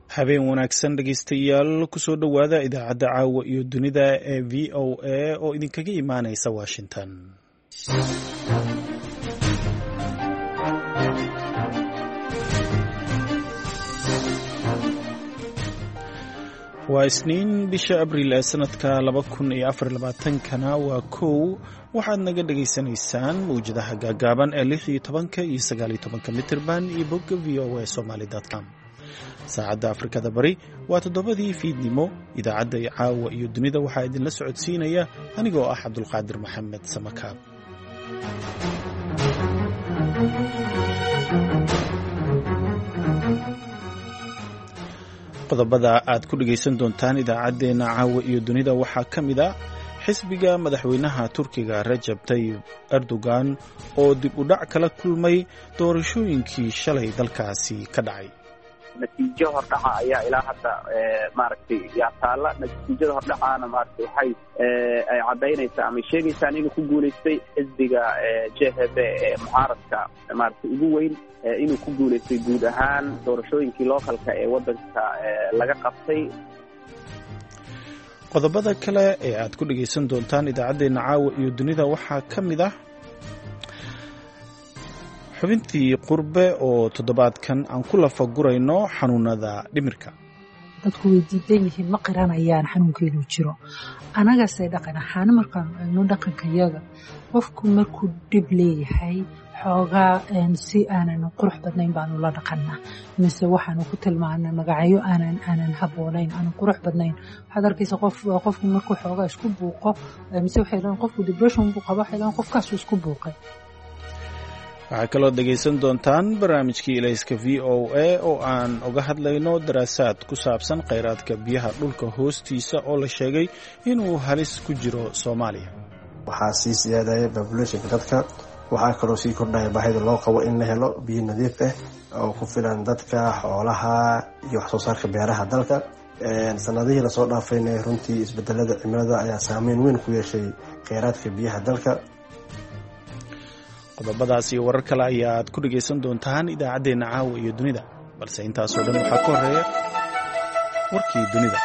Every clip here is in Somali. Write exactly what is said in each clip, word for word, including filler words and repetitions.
habeen wanaagsan dhegaystayaal kusoo dhowaada idaacadda caawa iyo dunida ee v o a oo idinkaga imaanaysa washington. waa isniin bisha abriil ee sanadka laba kun iyo afar iyo labaatankana waa kow. waxaad naga dhagaysanaysaan mawjadaha gaagaaban ee lix iyo tobanka iyo sagaal iyo tobanka mitirban iyo bogga v o a somali dot com. saacadda afrikada bari waa toddobadii fiidnimo. idaacadda caawa iyo dunida waxaa idinla socodsiinaya anigoo ah cabdulqaadir maxamed samakaab. qodobada aad ku dhegaysan doontaan idaacaddeenna caawa iyo dunida waxaa ka mid a xisbiga madaxweynaha turkiga rajab tayyib erdogan oo dib u dhac kala kulmay doorashooyinkii shalay dalkaasi ka dhacay. natiijo hordhaca ayaa ilaa hadda maaragtay yaa taalla. natiijada hordhacaana maaragtay waxay ay caddaynaysaa ama sheegaysaan inuu ku guulaystay xisbiga j h b ee mucaaradka maaragtay ugu weyn inuu ku guulaystay guud ahaan doorashooyinkii lookalka ee waddanka laga qabtay. qodobada kale ee aad ku dhegaysan doontaan idaacaddeenna caawa iyo dunida waxaa ka mid ah xubintii qurbe oo toddobaadkan aan ku lafagurayno xanuunada dhimirka. dadku way diidan yihiin ma qiranayaan xanuunkeedu jiro. anagase dhaqan ahaan markaan eegno dhaqankayaga qofku markuu dhib leeyahay xoogaa si aanan qurux badnayn baanu la dhaqannaa, mise waxaanu ku tilmaanaa magacyo aanan aanan haboonayn, aanan qurux badnayn. waxaad arkaysa qof qofku markuu xoogaa isku buuqo, mise waxay dhahaan qofku depression buu qaba, waxay dhahaan qofkaasu isku buuqay. waxaa kaloo dhegaysan doontaan barnaamijkii ilayska v o a oo aan uga hadlayno daraasaad ku saabsan kheyraadka biyaha dhulka hoostiisa oo la sheegay inuu halis ku jiro Soomaaliya. waxaa sii siyaadaya populationka dadka, waxaa kaloo sii kordhaya baahida loo qabo in la helo biyo nadiif ah oo ku filan dadka, xoolaha iyo wax soo saarka beeraha dalka. sanadihii lasoo dhaafayna runtii isbedelada cimilada ayaa saameyn weyn ku yeeshay kheyraadka biyaha dalka. qodobadaas iyo warar kale ayaad ku dhegaysan doontaan idaacaddeenna caawa iyo dunida, balse intaasoo dhan waxaa ka horeeya warkii dunida.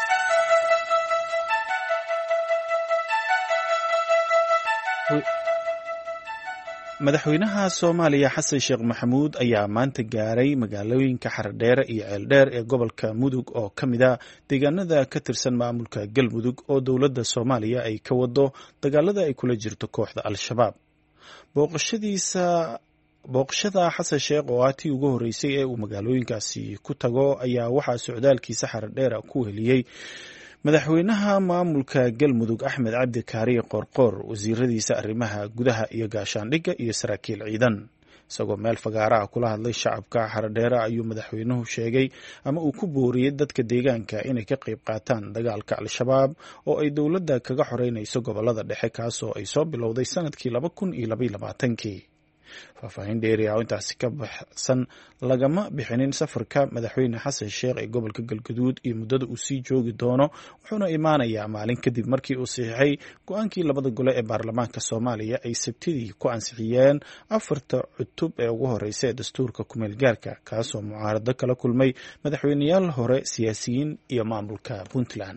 madaxweynaha Soomaaliya Xasan Sheekh Maxamuud ayaa maanta gaaray magaalooyinka Xaradheere iyo Ceeldheer ee gobolka Mudug oo ka mid ah deegaanada ka tirsan maamulka Galmudug oo dowladda Soomaaliya ay ka wado dagaalada ay kula jirto kooxda Al-Shabaab. booqashadiisa booqashada Xasan Sheekh oo aatii ugu horeysay ee uu magaalooyinkaasi ku tago ayaa waxaa socdaalkiisa Xaradheere ku heliyay madaxweynaha maamulka Galmudug Axmed Cabdi Kaariye Qorqor, wasiiradiisa arrimaha gudaha iyo gaashaandhigga iyo saraakiil ciidan. isagoo meel fagaaraha kula hadlay shacabka Xaradheere ayuu madaxweynuhu sheegay ama uu ku booriyey dadka deegaanka inay ka qayb qaataan dagaalka Al-Shabaab oo ay dowladda kaga xoreynayso gobolada dhexe, kaasoo ay soo bilowday sanadkii laba kun iyo laba iyo labaatankii. faahfaahin dheeri ah oo intaasi ka baxsan lagama bixinin safarka madaxweyne Xasan Sheekh ee gobolka Galgaduud iyo muddada uu sii joogi doono, wuxuuna imaanayaa maalin kadib markii uu saxiixay go-aankii labada gole ee baarlamaanka Soomaaliya ay sabtidii ku ansixiyeen afarta cutub ee ugu horeysa ee dastuurka kumeel gaarka, kaasoo mucaarado kala kulmay madaxweyneyaal hore, siyaasiyiin iyo maamulka Puntland.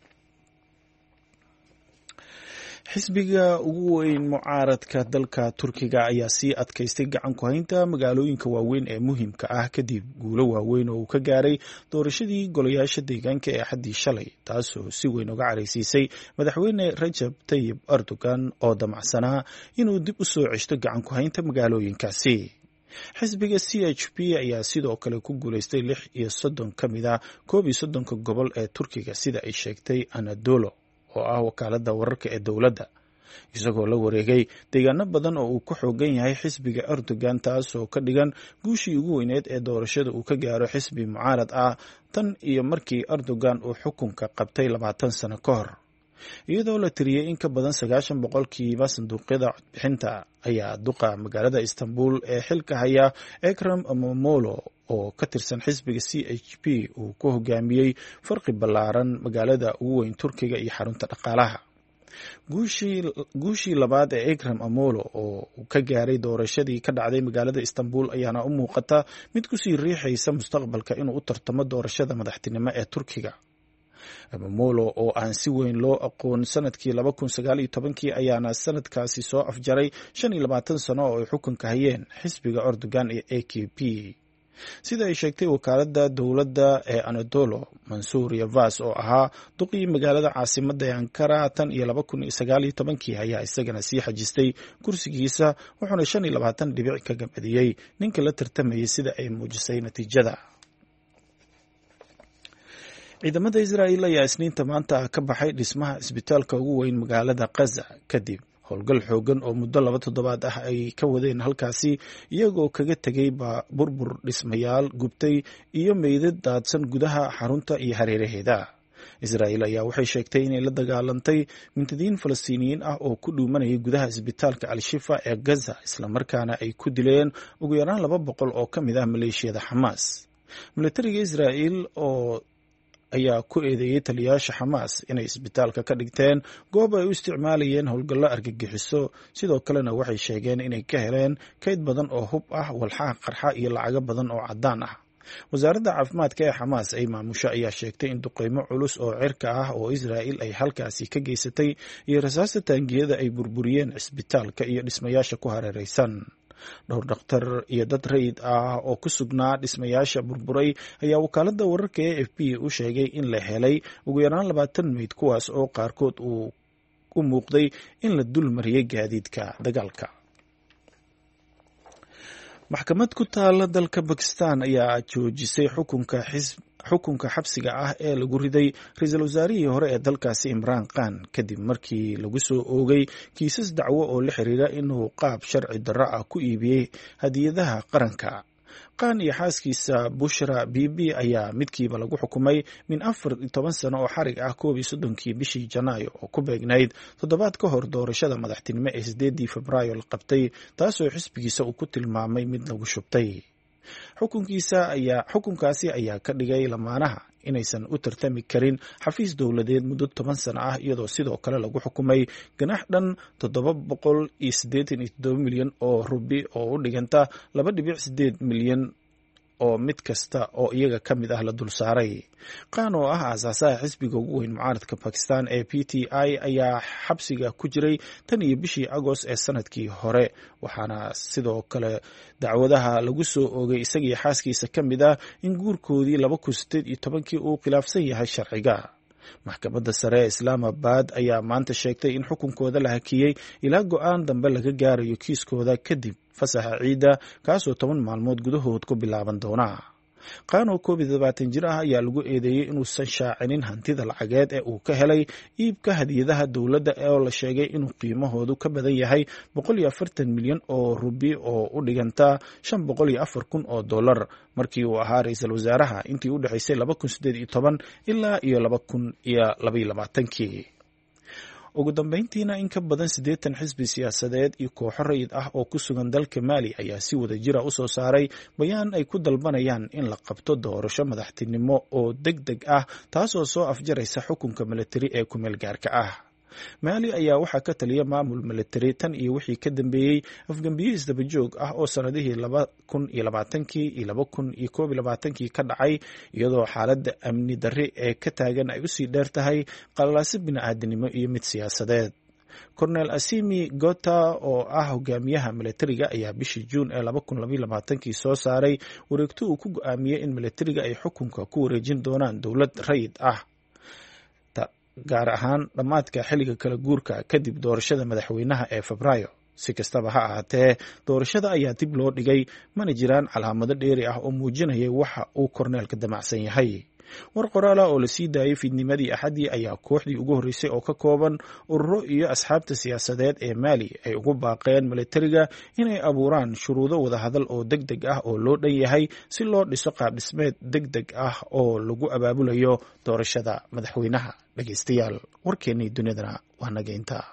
xisbiga ugu weyn mucaaradka dalka Turkiga ayaa sii adkaystay gacan ku haynta magaalooyinka waaweyn ee muhiimka ah kadib guulo waaweyn oo uu ka gaaray doorashadii golayaasha deegaanka ee axaddii shalay, taasoo si weyn uga caraysiisay madaxweyne Rajab Tayyib Erdogan oo damacsanaa inuu dib u soo ceshto gacan ku haynta magaalooyinkaasi. xisbiga c h p ayaa sidoo kale ku guulaystay lix iyo soddon ka mid ah koob iyo soddonka gobol ee Turkiga sida ay sheegtay Anadolu oo ah wakaaladda wararka ee dowladda, isagoo la wareegay deegaano badan oo uu ku xoogan yahay xisbiga Erdogan, taasoo ka dhigan guushii ugu weyneed ee doorashada uu ka gaaro xisbi mucaarad ah tan iyo markii Erdogan uu xukunka qabtay labaatan sano ka hor. iyadoo la tiriyey in ka badan sagaashan boqolkiiba sanduuqyada codbixinta ayaa duqa magaalada Istanbul ee xilka haya Ekrem İmamoğlu oo ka tirsan xisbiga c h p uu ku hogaamiyey farqi ballaaran magaalada ugu weyn Turkiga iyo xarunta dhaqaalaha. guushii labaad ee Ekrem Amolo oo ka gaaray doorashadii ka dhacday magaalada Istanbul ayaana u muuqata mid ku sii riixaysa mustaqbalka inuu u tartamo doorashada madaxtinimo ee Turkiga. Amolo oo aan si weyn loo aqoon sanadkii laba kun sagaal iyo tobankii ayaana sanadkaasi soo afjaray shan iyo labaatan sano oo ay xukunka hayeen xisbiga Erdogan ee A K P. Sida ay sheegtay wakaaladda dowladda ee Anadolu, Mansour Yavaş oo ahaa duqii magaalada caasimadda ee Ankara tan iyo laba kun iyo sagaal iyo tobankii ayaa isagana sii xajistay kursigiisa wuxuuna shan iyo labaatan dhibic ka gabadiyey ninka la tartamayay sida ay muujisay natiijada. Ciidamada Israa'iil ayaa Isniinta maanta ka baxay dhismaha isbitaalka ugu weyn magaalada Gaza kadib howlgal xoogan oo muddo laba toddobaad ah ay ka wadeen halkaasi iyagoo kaga tegay burbur dhismayaal gubtay iyo meydad daadsan gudaha xarunta iyo hareeraheeda. Israa'iil ayaa waxay sheegtay inay la dagaalantay mintidiin Falastiiniyiin ah oo ku dhuumanayay gudaha isbitaalka Al-Shifa ee Gaza isla markaana ay ku dileen ugu yaraan laba boqol oo ka mid ah maleeshiyada Xamaas. Militariga Israa'iil oo ayaa ku eedeeyay taliyaasha Xamaas inay isbitaalka ka dhigteen goob ay u isticmaalayeen howlgallo argagixiso, sidoo kalena waxay sheegeen inay ka heleen kayd badan oo hub ah, walxaha qarxa iyo lacago badan oo caddaan ah. Wasaaradda caafimaadka ee Xamaas ay maamusho ayaa sheegtay in duqeymo culus oo cirka ah oo Israa'iil ay halkaasi ka geysatay iyo rasaasta taangiyada ay burburiyeen isbitaalka iyo dhismayaasha ku hareeraysan. Dhowr dhakhtar iyo dad rayid ah oo ku sugnaa dhismayaasha burburay ayaa wakaaladda wararka ee A F P u sheegay in la helay ugu yaraan labaatan meyd, kuwaas oo qaarkood uu u muuqday in la dul mariyay gaadiidka dagaalka. Maxkamad ku taala dalka Bakistan ayaa joojisay xukunka xisb xukunka xabsiga ah ee lagu riday ra'iisul wasaarihii hore ee dalkaasi Imran Khan kadib markii lagu soo oogay kiisas dacwo oo la xiriira inuu qaab sharci darro ah ku iibiyey hadiyadaha qaranka. Khan iyo xaaskiisa Bushra Bibi ayaa midkiiba lagu xukumay min afar iyo toban sano oo xarig ah koob iyo soddonkii bishii Janaayo oo ku beegnayd toddobaad ka hor doorashada madaxtinimo ee sideedii Febraayo la qabtay, taasoo xisbigiisa uu ku tilmaamay mid lagu shubtay. xukunkiisa ayaa xukunkaasi ayaa ka dhigay lamaanaha inaysan u tartami karin xafiis dowladeed muddo toban sano ah, iyadoo sidoo kale lagu xukumay ganax dhan toddoba boqol iyo siddeetan iyo toddoba milyan oo rubi oo u dhiganta laba dhibic sideed milyan oo mid kasta oo iyaga ka mid ah la dul saaray. Khan oo ah aasaasaha xisbiga ugu weyn mucaaradka Pakistan ee P T I ayaa xabsiga ku jiray tan iyo bishii Agost ee sanadkii hore, waxaana sidoo kale dacwadaha lagu soo oogay isagii xaaskiisa ka mid ah in guurkoodii laba kun sideed iyo tobankii uu khilaafsan yahay sharciga. Maxkamadda sare ee Islamabad ayaa maanta sheegtay in xukunkooda la hakiyey ilaa go'aan dambe laga gaarayo kiiskooda kadib fasaxa ciida, kaasoo toban maalmood gudahood ku bilaaban doona. Khan oo koob iyo todobaatan jir ah ayaa lagu eedeeyey inuusan shaacinin hantida lacageed ee uu ka helay iibka hadiyadaha dowladda oo la sheegay inuu qiimahoodu ka badan yahay boqol iyo afartan milyan oo rubi oo u dhiganta shan boqol iyo afar kun oo dollar markii uu ahaa ra'iisul wasaaraha intii u dhexaysay laba kun sideed iyo toban ilaa iyo laba kun iyo laba iyo labaatankii. Ugu dambeyntiina in ka badan siddeetan xisbi siyaasadeed iyo kooxo rayid ah oo ku sugan dalka Mali ayaa si wada jira u soo saaray bayaan ay ku dalbanayaan in la qabto doorasho madaxtinimo oo degdeg ah, taasoo soo afjaraysa xukunka militari ee ku meel gaarka ah. Mali ayaa waxaa ka taliya maamul militari tan iyo wixii ka dambeeyey afgambiyo isdaba joog ah oo sanadihii laba kun iyo labaatankii iyo laba kun iyo koob iyo labaatankii ka dhacay, iyadoo xaaladda amni darri ee ka taagan ay usii dheer tahay qalalaase bini'aadanimo iyo mid siyaasadeed. Cornel Assimi Gota oo ah hogaamiyaha militariga ayaa bishii Juun ee laba kun laba iyo labaatankii soo saaray wareegto uu ku go'aamiyey in militariga ay xukunka ku wareejin doonaan dowlad rayid ah, gaar ahaan dhammaadka xilliga kala guurka kadib doorashada madaxweynaha ee Febraayo. Si kastaba ha ahaatee, doorashada ayaa dib loo dhigay, mana jiraan calaamado dheeri ah oo muujinaya waxa uu korneelka damacsan yahay. War qoraala oo la sii daayay fiidnimadii Axadii ayaa kooxdii ugu horreysay oo ka kooban ururo iyo asxaabta siyaasadeed ee Mali ay ugu baaqeen militariga inay abuuraan shuruudo wadahadal oo degdeg ah oo loo dhan yahay si loo dhiso qaab dhismeed degdeg ah oo lagu abaabulayo doorashada madaxweynaha. Dhegeystayaal, warkeennii dunidana waa naga intaa.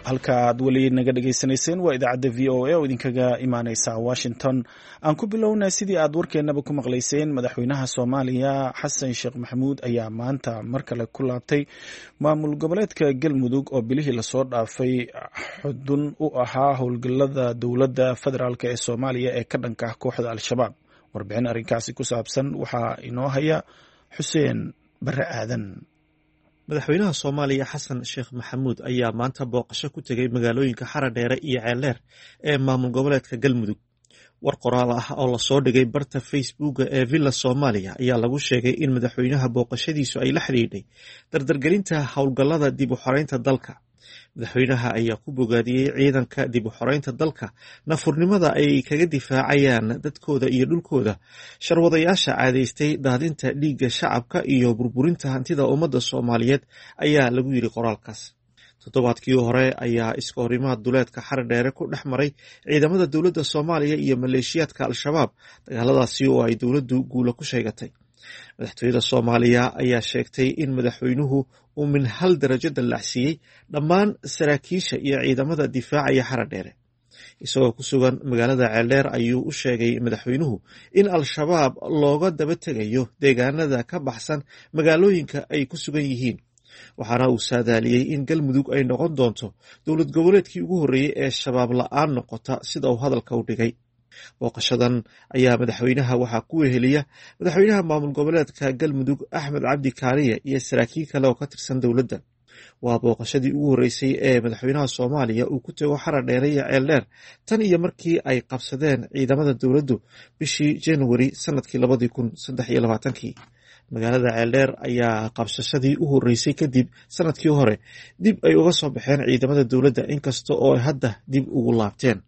halka aad weli naga dhagaysanayseen waa idaacadda v o a oo idinkaga imaaneysa washington. aan ku bilownaa sidii aad warkeenaba ku maqlayseen madaxweynaha soomaaliya xasan sheekh maxamuud ayaa maanta mar kale ku laabtay maamul goboleedka galmudug oo bilihii lasoo dhaafay xudun u ahaa howlgallada dowladda federaalk ee soomaaliya ee ka dhanka ah kooxda al-shabaab. warbixin arrinkaasi ku saabsan waxaa inoo haya xuseen bare aadan. madaxweynaha soomaaliya xasan sheekh maxamuud ayaa maanta booqasho ku tegey magaalooyinka xaradheere iyo ceeldheer ee maamul goboleedka galmudug. war qoraal ah oo lasoo dhigay barta facebooka ee villa soomaaliya ayaa lagu sheegay in madaxweynaha booqashadiisu ay la xidhiidhay dardargelinta howlgallada dib u xoreynta dalka. madaxweynaha ayaa ku bogaadiyey ciidanka dib u xoreynta dalka nafurnimada ay kaga difaacayaan dadkooda iyo dhulkooda sharwadayaasha caadaystay daadinta dhiigga shacabka iyo burburinta hantida ummadda soomaaliyeed ayaa lagu yidhi qoraalkaas. toddobaadkii hore ayaa iska horimaad duleedka xaradheere ku dhex maray ciidamada dowladda soomaaliya iyo maleeshiyaadka al-shabaab, dagaaladaasi oo ay dowladdu guulo ku sheegatay. madaxtooyada soomaaliya ayaa sheegtay in madaxweynuhu uu min hal darajo dallacsiiyey dhammaan saraakiisha iyo ciidamada difaacaya xaradheere. isagoo ku sugan magaalada ceeldheer ayuu u sheegay madaxweynuhu in al-shabaab looga daba tegayo deegaanada ka baxsan magaalooyinka ay ku sugan yihiin, waxaana uu saadaaliyey in galmudug ay noqon doonto dowlad goboleedkii ugu horreeyey ee shabaab la-aan noqota sida uu hadalka u dhigay. booqashadan ayaa madaxweynaha waxaa ku weheliya madaxweynaha maamul goboleedka galmudug axmed cabdi kaariye iyo saraakiil kale oo ka tirsan dowladda. waa booqashadii ugu horreysay ee madaxweynaha soomaaliya uu ku tego xaradheere iyo ceeldheer tan iyo markii ay qabsadeen ciidamada dowladdu bishii januari sanadkii labadii kun saddex iyo labaatankii. magaalada ceeldheer ayaa qabsashadii u horreysay kadib sanadkii hore dib ay uga soo baxeen ciidamada dowladda inkasta oo ay hadda dib ugu laabteen.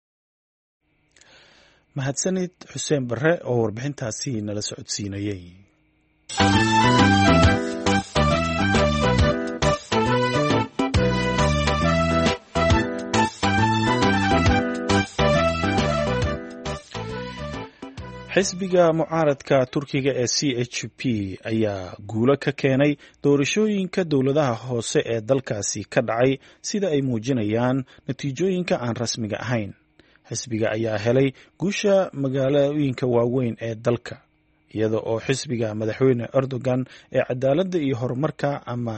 mahadsanid xuseen bare oo warbixintaasi nala socodsiinayey. xisbiga mucaaradka turkiga ee c h p ayaa guulo ka keenay doorashooyinka dowladaha hoose ee dalkaasi ka dhacay sida ay muujinayaan natiijooyinka aan rasmiga ahayn. xisbiga ayaa helay guusha magaalooyinka waaweyn ee dalka, iyada oo xisbiga madaxweyne erdogan ee cadaaladda iyo horumarka ama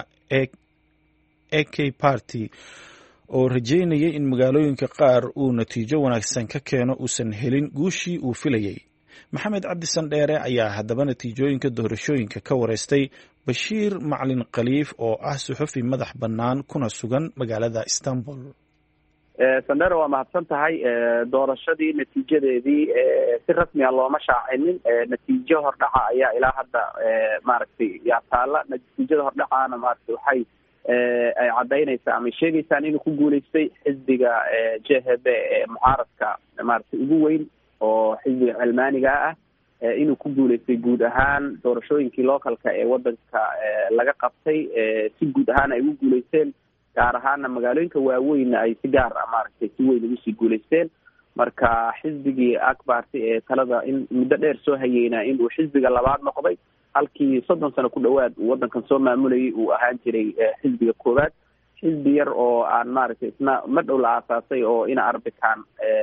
a k party oo rajeynayay in magaalooyinka qaar uu natiijo wanaagsan ka keeno uusan helin guushii uu filayey. maxamed cabdi sandheere ayaa haddaba natiijooyinka doorashooyinka ka wareystay bashiir macalin khaliif oo ah suxufi madax bannaan kuna sugan magaalada istanbul. sandheere waa mahadsan tahay. doorashadii natiijadeedii si rasmiga looma shaacinin. natiijo hordhaca ayaa ilaa hadda maaragtay yaa taala. natiijada hordhacaana maaragtay waxay ay caddaynaysaa ama sheegaysaan inuu ku guulaystay xisbiga j h b ee mucaaradka maaragtay ugu weyn oo xisbiga cilmaaniga ah, inuu ku guulaystay guud ahaan doorashooyinkii localka ee wadanka laga qabtay. si guud ahaan ay ugu guulaysteen, gaar ahaana magaalooyinka waaweynna ay si gaar ah maaragtay si weyn ugu sii guulaysteen. marka xisbigii akbarti ee talada in muddo dheer soo hayeyna inuu xisbiga labaad noqday, halkii soddon sano ku dhowaad uu wadankan soo maamulayay uu ahaan jiray xisbiga koowaad. xisbi yar oo aan maaragtay isna ma dhow la aasaasay oo ina arbican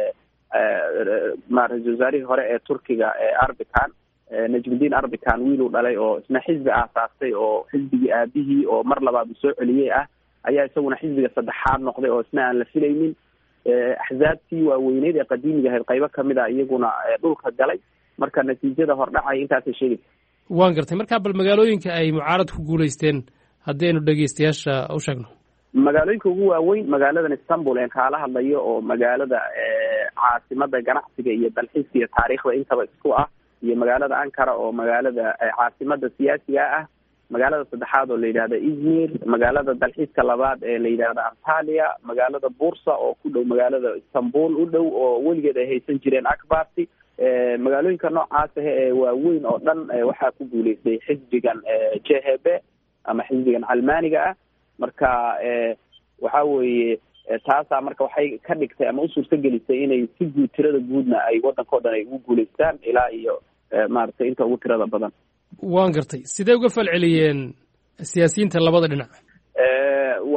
ra-iisul wasaarihii hore ee turkiga arbican najmudiin arbican wiiluu dhalay oo isna xisbi aasaastay oo xisbigii aabihii oo mar labaad uu soo celiyey ah, ayaa isaguna xisbiga saddexaad noqday oo isna aan la filaynin. axzaabtii waaweyneyd ee qadiimiga ahayd qaybo kamid a iyaguna dhulka galay. marka natiijada hordhacay intaasay sheegaysa. waan gartay. markaa bal magaalooyinka ay mucaarad ku guulaysteen haddaynu dhegeystayaasha u sheegno. magaalooyinka ugu waaweyn magaaladan istanbul een kaala hadlayo oo magaalada caasimada ganacsiga iyo dalxiiska iyo taariikhda intaba isku ah, iyo magaalada ankara oo magaalada caasimada siyaasiga ah, magaalada saddexaad oo la yidhahda izmir, magaalada dalxiiska labaad ee la yidhahda antalya, magaalada bursa oo ku dhow magaalada istanbul u dhow oo weligeed ay haysan jireen akbarti. magaalooyinka noocaas ah ee waaweyn oo dhan waxaa ku guulaystay xisbigan j h b ama xisbigan calmaaniga ah. marka waxa weeye taasaa marka waxay ka dhigtay ama u suurto gelisay inay si guud tirada guudna ay wadankao dhan ay ugu guulaystaan ilaa iyo maaragtay inta ugu tirada badan. waan gartay. sidee uga falceliyeen siyaasiyiinta labada dhinac?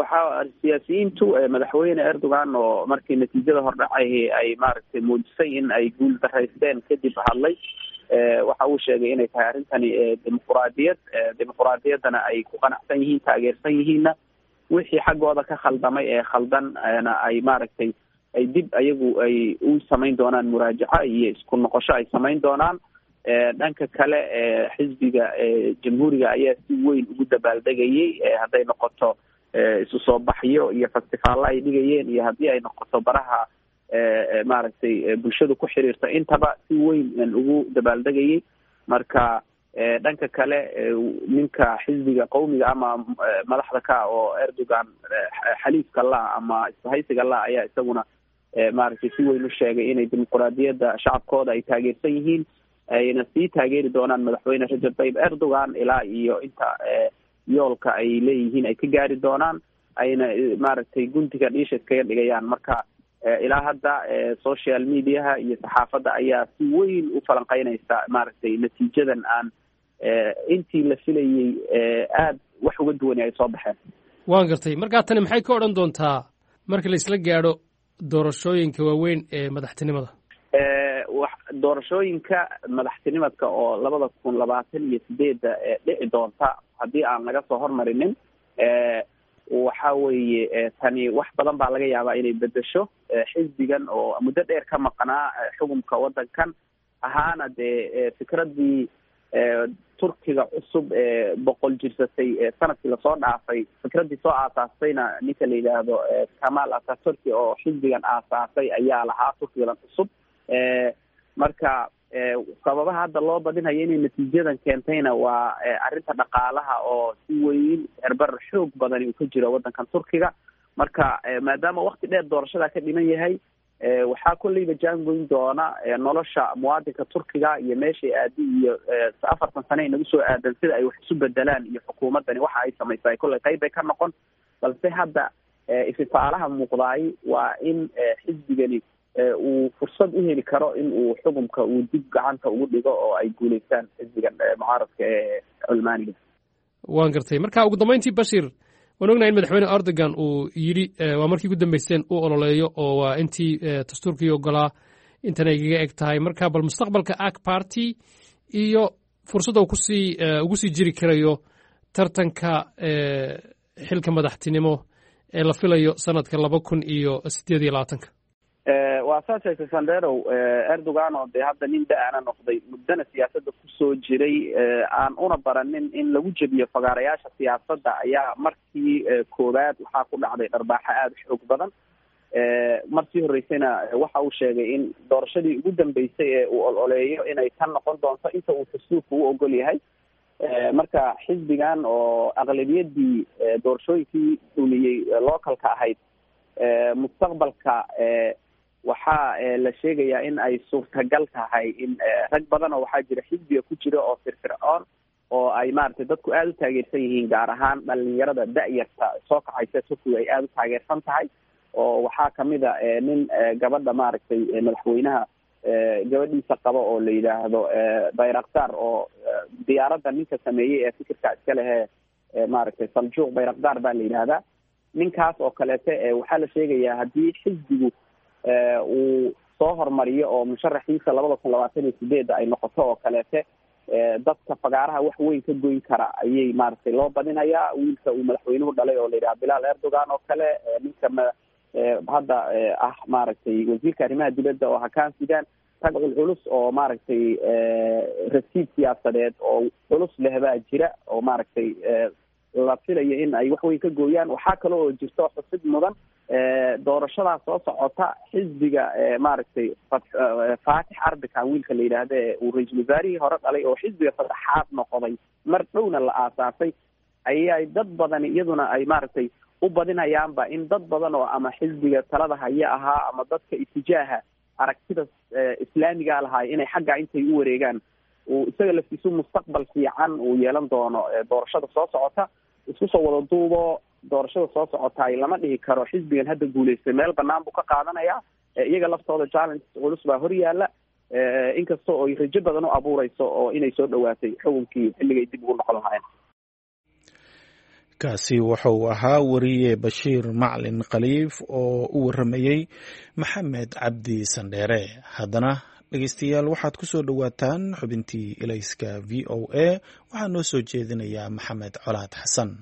waxaa siyaasiyiintu madaxweyne Erdogan oo markii natiijada hordhacay ay maaragtay muujisay in ay guul daraysteen kadib hadlay waxa uu sheegay inay tahay arrintani dimuqraadiyad dimuqraadiyaddana ay ku qanacsan yihiin taageersan yihiinna wixii xaggooda ka khaldamay ee khaldanna ay maaragtay ay dib ayagu ay u samayn doonaan muraajaca iyo isku noqosho ay samayn doonaan dhanka kale xisbiga jamhuuriga ayaa si weyn ugu dabaaldegayay hadday noqoto isu soo baxyo iyo festivaalla ay dhigayeen iyo haddii ay noqoto baraha maaragtay bulshadu ku xiriirta intaba si weyn ugu dabaaldegayay marka dhanka kale ninka xisbiga qowmiga ama madaxda ka oo Erdogan xaliifka la ama isbahaysiga la ayaa isaguna maaragtay si weyn u sheegay inay dimuqraadiyadda shacabkooda ay taageersan yihiin ayna sii taageeri doonaan madaxweyne Recep Tayyip Erdogan ilaa iyo inta yoolka ay leeyihiin ay ka gaari doonaan ayna maaragtay guntiga dhiisha iskaga dhigayaan marka ilaa hadda social mediaha iyo saxaafadda ayaa si weyn u falanqeynaysa maaragtay natiijadan aan intii la filayay aad wax uga duwan ay soo baxeen waan gartay markaa tani maxay ka odhan doontaa marka la isla gaadho doorashooyinka waaweyn ee madaxtinimada doorashooyinka madaxtinimadka oo labada kun labaatan iyo sideedda dhici doonta haddii aan laga soo hormarinin waxa weeye tani wax badan baa laga yaabaa inay bedesho xisbigan oo muddo dheer ka maqnaa xukunka waddankan ahaana dee fikradii turkiga cusub ee boqol jirsatay sanadkii lasoo dhaafay fikraddii soo aasaastayna ninka la yidhaahdo Kamal Atatürk oo xisbigan aasaasay ayaa lahaa turkigan cusub marka sababaha hadda loo badinayo inay natiijadan keentayna waa arrinta dhaqaalaha oo si weyn erbar xoog badan uu ka jiro waddankan turkiga marka maadaama waqti dheer doorashada ka dhiman yahay waxaa kolleyba jaangoyn doona nolosha muwaadinka turkiga iyo meeshay aadi iyo afartan sane inagu soo aadan sida ay wax isu bedelaan iyo xukuumaddani waxa ay samaysay kolley qayb bay ka noqon balse hadda istifaalaha muuqdaay waa in xisbigani uu fursad u heli karo in uu xukunka uu dib gacanta ugu dhigo oo ay guulaystaan xisbigan mucaaradka ee culmaaniga waan gartay marka ugu dambeyntii Bashir waan ognahay in madaxweyne Erdogan uu yidhi waa markii ugu dambeyseen uu ololeeyo oo waa intii dastuurkii ogolaa intana igaga eg tahay marka bal mustaqbalka A K Party iyo fursadda uu kusii ugu sii jiri karayo tartanka xilka madaxtinimo ee la filayo sanadka laba kun iyo sideed iyo labaatanka waa saa sheegtay Sandero Erdogan oo dee hadda nin da-ana noqday muddana siyaasadda kusoo jiray aan una baranin in lagu jebiyo fagaarayaasha siyaasadda ayaa markii koowaad waxaa ku dhacday dharbaaxo aada u xoog badan markii horreysayna waxa uu sheegay in doorashadii ugu dambeysay ee uu ololeeyo inay tan noqon doonto inta uu dastuurka u ogol yahay marka xisbigan oo aqlabiyadii doorashooyinkii dhumiyey localka ahayd mustaqbalka waxaa la sheegayaa in ay suurtagal tahay in rag badan oo waxaa jira xisbiga ku jira oo firfircoon oo ay maaragtay dadku aada u taageersan yihiin gaar ahaan dhalinyarada da-yarta soo kacaysa turkiga ay aada u taageersan tahay oo waxaa kamid a nin gabadha maaragtay madaxweynaha gabadhiisa qaba oo la yidhaahdo bayraktar oo diyaaradda ninka sameeyey ee fikirka iska lehe maaragtay saljuuq bayraktar baa la yidhaahdaa ninkaas oo kaleete waxaa la sheegayaa haddii xisbigu uu soo hormariyo oo musharaxiisa labada kun labaatan iyo sideedda ay noqoto oo kaleete dadka fagaaraha wax weyn ka goyn kara ayay maaragtay loo badinayaa wiilka uu madaxweynuhu dhalay oo la yidhaha Bilal Erdogan oo kale ninka hadda ah maaragtay wasiirka arrimaha dibadda oo Hakan Fidan rag culus oo maaragtay rasiid siyaasadeed oo culus leh baa jira oo maaragtay la filayo in ay wax weyn ka gooyaan waxaa kale oo jirto xusid mudan doorashadaas soo socota xisbiga maaragtay Fatix Arbikan wiilka la yidhaahdo ee uu ra-iisul wasaarihii hore dhalay oo xisbiga saddexaad noqday mar dhowna la aasaasay ayay dad badan iyaduna ay maaragtay u badinayaanba in dad badan oo ama xisbiga talada haya ahaa ama dadka itijaaha aragtida islaamiga lahaa inay xagga intay u wareegaan uu isaga laftiisu mustaqbal fiican uu yeelan doono doorashada soo socota isku soo wada duubo doorashada soo socotay lama dhihi karo xisbigan hadda guuleystay meel banaan buu ka qaadanayaa iyaga laftooda challenge culus baa hor yaalla inkasta oo ay rajo badan u abuureyso oo inay soo dhawaatay xukunkii xilligay dib ugu noqon lahaayeen kaasi wuxuu ahaa wariye bashiir macalin khaliif oo u waramayey maxamed cabdi sandheere. haddana dhegeystayaal waxaad ku soo dhowaataan xubintii ilayska v o a waxaa noo soo jeedinayaa maxamed colaad xasan.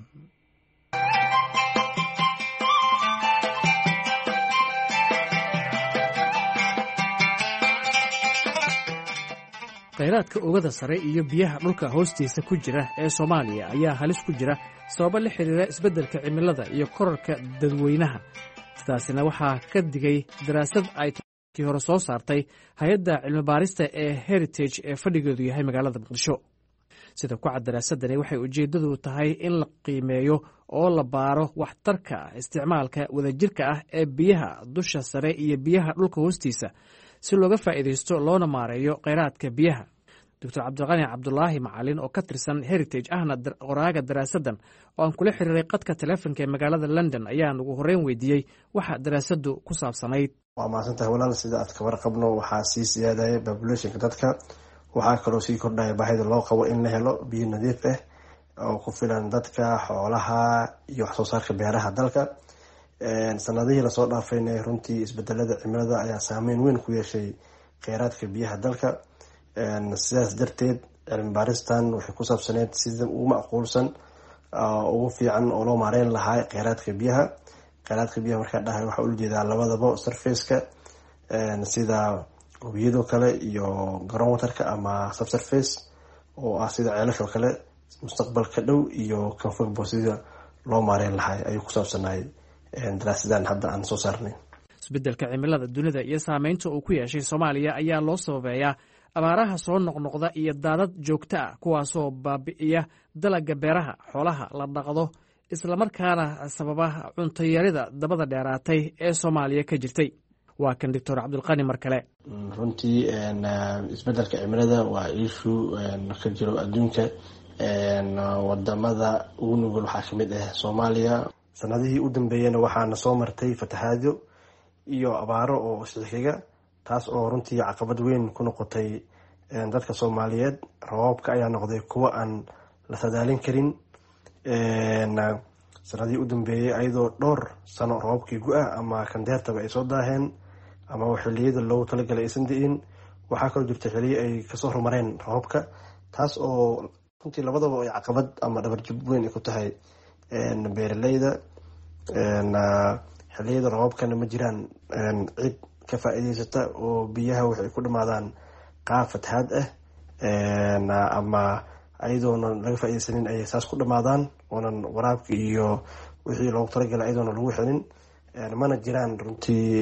khayraadka oogada sare iyo biyaha dhulka hoostiisa ku jira ee Soomaaliya ayaa halis ku jira sabab la xiriira isbeddelka cimilada iyo kororka dadweynaha. sidaasina waxaa ka digay daraasad ay kii hore soo saartay hay'adda cilmi baarista ee Heritage ee fadhigeedu yahay magaalada Muqdisho. sida ku cad daraasadani waxay ujeedadu tahay in la qiimeeyo oo la baaro waxtarka isticmaalka wadajirka ah ee biyaha dusha sare iyo biyaha dhulka hoostiisa si looga faa'iideysto loona maareeyo kheyraadka biyaha. doctor cabdiqani cabdulaahi macalin oo ka tirsan Heritage ahna qoraaga daraasadan oo aan kula xiriiray qadka taleefanka ee magaalada London ayaan ugu horreyn weydiiyey waxa daraasadu ku saabsanayd. waa mahadsantahay walaal, sida aad ka warqabno waxaa sii siyaadaya populationka dadka, waxaa kaloo sii kordhaya baahida loo qabo in la helo biyo nadiif ah oo ku filan dadka, xoolaha iyo wax soo saarka beeraha dalka. sanadihii lasoo dhaafayna runtii isbedelada cimilada ayaa saameyn weyn ku yeeshay kheyraadka biyaha dalka. sidaas darteed cilmi baaristan waxay ku saabsaneyd sida ugu macquulsan ugu fiican oo loo maareyn lahaa kheyraadka biyaha. kheyraadka biyaha markaa dhahay waxaa ula jeedaa labadaba surfaceka sida webiyadoo kale iyo ground waterka ama subsurface oo ah sida ceelashoo kale mustaqbalka dhow iyo kan fogbo sida loo maareyn lahaa ayuu ku saabsanay daraasadan hadda aan soo saarnay. isbedelka cimilada dunida iyo saameynta uu ku yeeshay Soomaaliya ayaa loo sababeeyaa abaaraha soo noqnoqda iyo daadad joogto ah kuwaasoo baabi'iya dalagga beeraha, xoolaha la dhaqdo, islamarkaana sababa cunto yarida dabada dheeraatay ee Soomaaliya ka jirtay. waa kan doctor cabdulqani mar kale. runtii isbedelka cimilada waa issue ka jiro adduunka. wadamada ugu nugul waxaa kamid ah Soomaaliya. sanadihii u dambeeyana waxaana soo martay fatahaado iyo abaaro oo isxiga, taas oo runtii caqabad weyn ku noqotay dadka Soomaaliyeed. roobabka ayaa noqday kuwa aan la sadaalin karin. sanadihii u dambeeyay ayadoo dhowr sano roobabkii gu-ah ama kandeertaba ay soo daaheen ama xilliyada loogu talagalay aysan di'in. waxaa kaloo jirta xilliyo ay kasoo horumareen roobabka, taas oo runtii labadaba ay caqabad ama dhabarjib weyn ay ku tahay beeraleyda. xilliyada roobabkana ma jiraan cid ka faa'iideysata oo biyaha waxay ku dhamaadaan qaab fatahaad ah ama ayadoona laga faa'iideysanin ayay saas ku dhamaadaan, oonan waraabka iyo wixii loogu talagalay ayadoona lagu xelin. mana jiraan runtii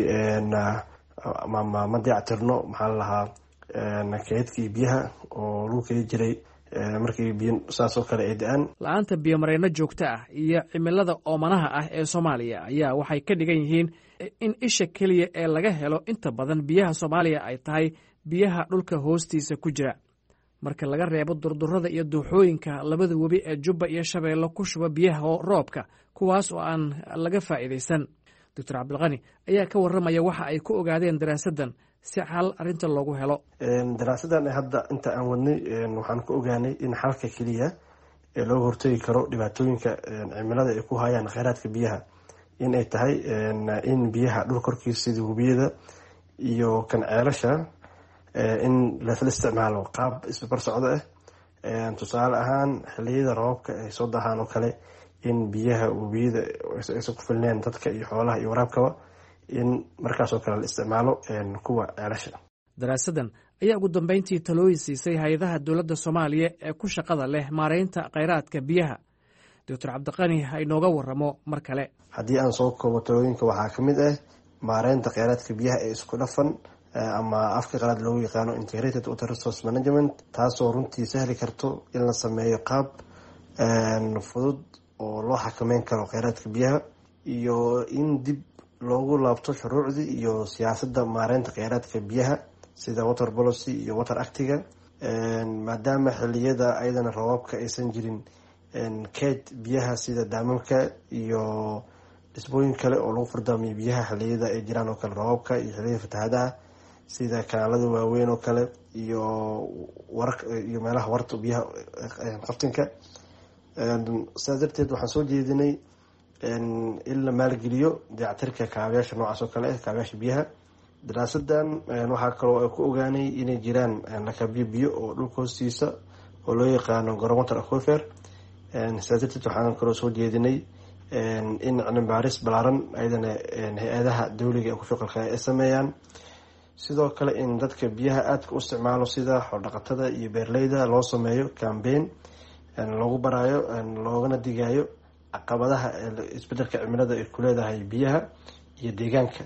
ma dayactirno maxaa la lahaa keydkii biyaha oo lagu keli jiray markii biyo saas oo kale ay da-aan. la-aanta biyomareyno joogto ah iyo cimilada oomanaha ah ee Soomaaliya ayaa waxay ka dhigan yihiin in isha keliya ee laga helo inta badan biyaha Soomaaliya ay tahay biyaha dhulka hoostiisa ku jira. marka laga reebo durdurada iyo duuxooyinka labada webi ee Jubba iyo Shabeelle ku shuba biyaha roobka, kuwaas oo aan laga faa'iideysan. doctor cabdulqani ayaa ka waramaya waxa ay ku ogaadeen daraasadan si xal arinta loogu helo. daraasadan hadda inta aan wadnay waxaan ku ogaanay in xalka keliya ee looga hortagi karo dhibaatooyinka cimilada ay ku hayaan kheyraadka biyaha in ay tahay in biyaha dhul korkiisa sida webiyada iyo kan ceelasha in lasla isticmaalo qaab isbarbar socdo ah. tusaale ahaan xilliyada roobabka ay soo dahaan oo kale in biyaha webiyada aysan ku filneen dadka iyo xoolaha iyo waraabkaba, in markaasoo kale la isticmaalo kuwa ceelasha. daraasadan ayaa ugu dambeyntii talooyin siisay hay-adaha dowladda Soomaaliya ee ku shaqada leh maareynta kheyraadka biyaha. doctor cabdiqani ha inooga waramo mar kale. haddii aan soo koobo talooyinka waxaa kamid ah maareynta kheyraadka biyaha ee isku dhafan ama afka qalaad loogu yaqaano integrated water resource management, taasoo runtii sahli karto in la sameeyo qaab fudud oo loo xakameyn karo kheyraadka biyaha, iyo in dib loogu laabto shuruucdii iyo siyaasadda maareynta kheyraadka biyaha sida water policy iyo water actiga. maadaama xiliyada ayadana roobabka aysan jirin keyd biyaha sida daamamka iyo dhisbooyin kale oo lagu fardaamiyo biyaha xiliyada ay jiraan oo kale roobabka iyo xiliyada fatahaadaha sida kanaalada waaweyn oo kale iyo warar iyo meelaha warta biyaha qabtinka. sidaas darteed waxaan soo jeedinay in la maalgeliyo dayactirka kaabayaasha noocaas oo kale ah, kaabayaasha biyaha. daraasadan waxaa kaloo ay ku ogaanay inay jiraan lakabyo biyo oo dhulka hoostiisa oo loo yaqaano groundwater aquifer. sidaas darteed waxaan kaloo soo jeedinay in cilmi baaris balaaran ayadana hay-adaha dawliga ee ku shaqalka ay sameeyaan. sidoo kale in dadka biyaha aadka u isticmaalo sida xoolo-dhaqatada iyo beeraleyda loo sameeyo cambaign loogu baraayo loogana digayo caqabadaha isbedelka cimilada ay ku leedahay biyaha iyo deegaanka,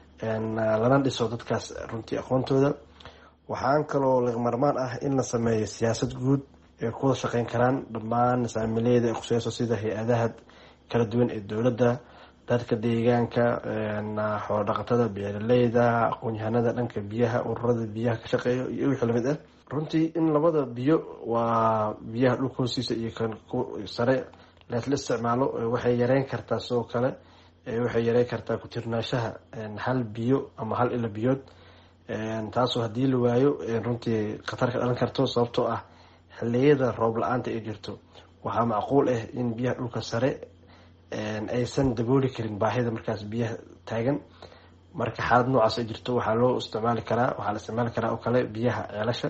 lana dhiso dadkaas runtii aqoontooda. waxaan kaloo lagmarmaan ah in la sameeyo siyaasad guud ee kuwada shaqeyn karaan dhammaan saamileeda ee khuseyso sida hay-adaha kala duwan ee dowladda, dadka deegaanka, xoolo-dhaqatada, beeraleyda, aqoon-yahanada dhanka biyaha, ururada biyaha ka shaqeeya iyo wixii lamid ah. runtii in labada biyo waa biyaha dhulka hoostiisa iyo kan sare leesla isticmaalo waxay yareyn kartaa sidoo kale waxay yareyn kartaa ku-tirnaanshaha hal biyo ama hal ilo biyood, taasoo haddii la waayo runtii khatar ka dhalan karto. sababtoo ah xiliyada roob la-aanta ay jirto waxaa macquul ah in biyaha dhulka sare aysan dabooli karin baahida markaas biyaha taagan. marka xaalad noocaas ay jirto waxaa loo isticmaali karaa waxaa la isticmaali karaa oo kale biyaha ceelasha.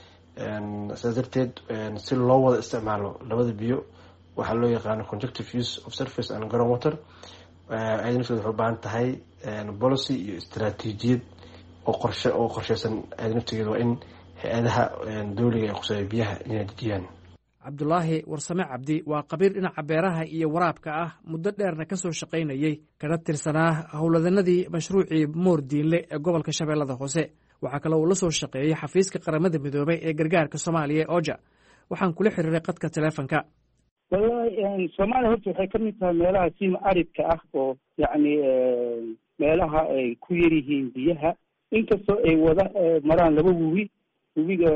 sidaas darteed si loo wada isticmaalo labada biyo waxaa loo yaqaano conjunctive use of surface and groundwater. ayada nafteeda waxay u baahan tahay policy iyo istaraatiijiyad oo qorshe oo qorsheysan. ayada nafteeda waa in hay-adaha dawliga ay quseeya biyaha inay dejiyaan. cabdulaahi warsame cabdi waa khabiir dhinaca beeraha iyo waraabka ah, muddo dheerna ka soo shaqaynayey kana tirsanaa howladanadii mashruucii moor diinle ee gobolka shabeellada hoose. waxaa kale uu la soo shaqeeyey xafiiska qaramada midoobay ee gargaarka soomaaliya ee oja. waxaan kula xiriiray qadka teleefonka. wallahi soomaaliya horta waxay ka mid tahay meelaha sima aridka ah oo yacni meelaha ay ku yar yihiin biyaha, inkastoo ay wada maraan laba webi, webiga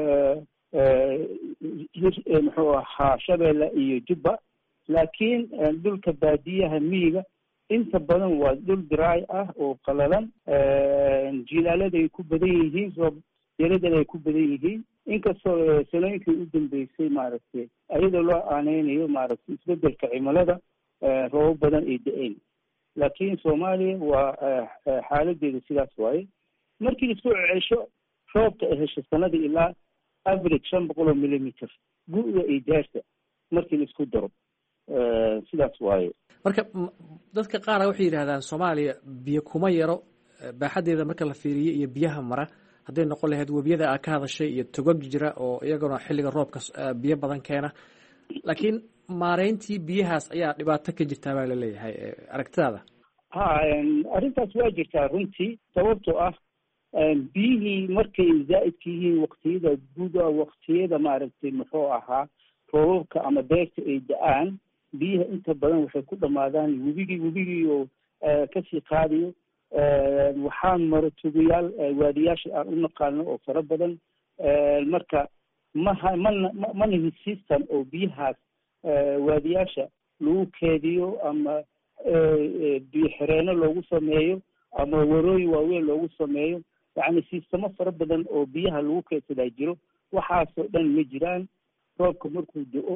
muxuu ahaa shabeelle iyo jubba. laakiin dhulka baadiyaha miyiga inta badan waa dhul dry ah oo qalalan, jilaalada ay ku badan yihiin, roob yaradana ay ku badan yihiin. inkastoo sanooyinkii u dambeysay maaragtay ayadoo loo aaneynayo maaragtay isbedelka cimilada roobo badan ay da-een, laakiin soomaaliya waa xaaladeeda sidaas waaye. markii lasoo cesho roobka ay hesho sanadii ilaa average shan boqol oo millimeter gu-da iyo jaarta markii la isku daro, sidaas waaye. marka dadka qaara waxay yidhahdaan soomaaliya biyo kuma yaro, baaxadeeda marka la fiiriyo iyo biyaha mara hadday noqon lahayd webiyada aa ka hadashay iyo togag jira oo iyaguna xilliga roobka biyo badan keena, laakiin maareyntii biyahaas ayaa dhibaato ka jirtaa baa laleeyahay aragtidaada. ha arrintaas waa jirtaa runtii, sababtoo ah biyihii markay zaa'idka yihiin waqtiyada guda waqtiyada maaragtay muxuu ahaa roobabka ama beerta ay da-aan, biyaha inta badan waxay ku dhamaadaan webigii webigii oo kasii qaadiyo. waxaan maro tugayaal waadiyaasha aan u naqaano oo fara badan. marka maha mana manihi system oo biyahaas waadiyaasha lagu keediyo ama biyo xireeno loogu sameeyo ama warooyi waaweyn loogu sameeyo, yacni sistemo fara badan oo biyaha lagu keedsadaa jiro. waxaasoo dhan ma jiraan. roobka markuu do-o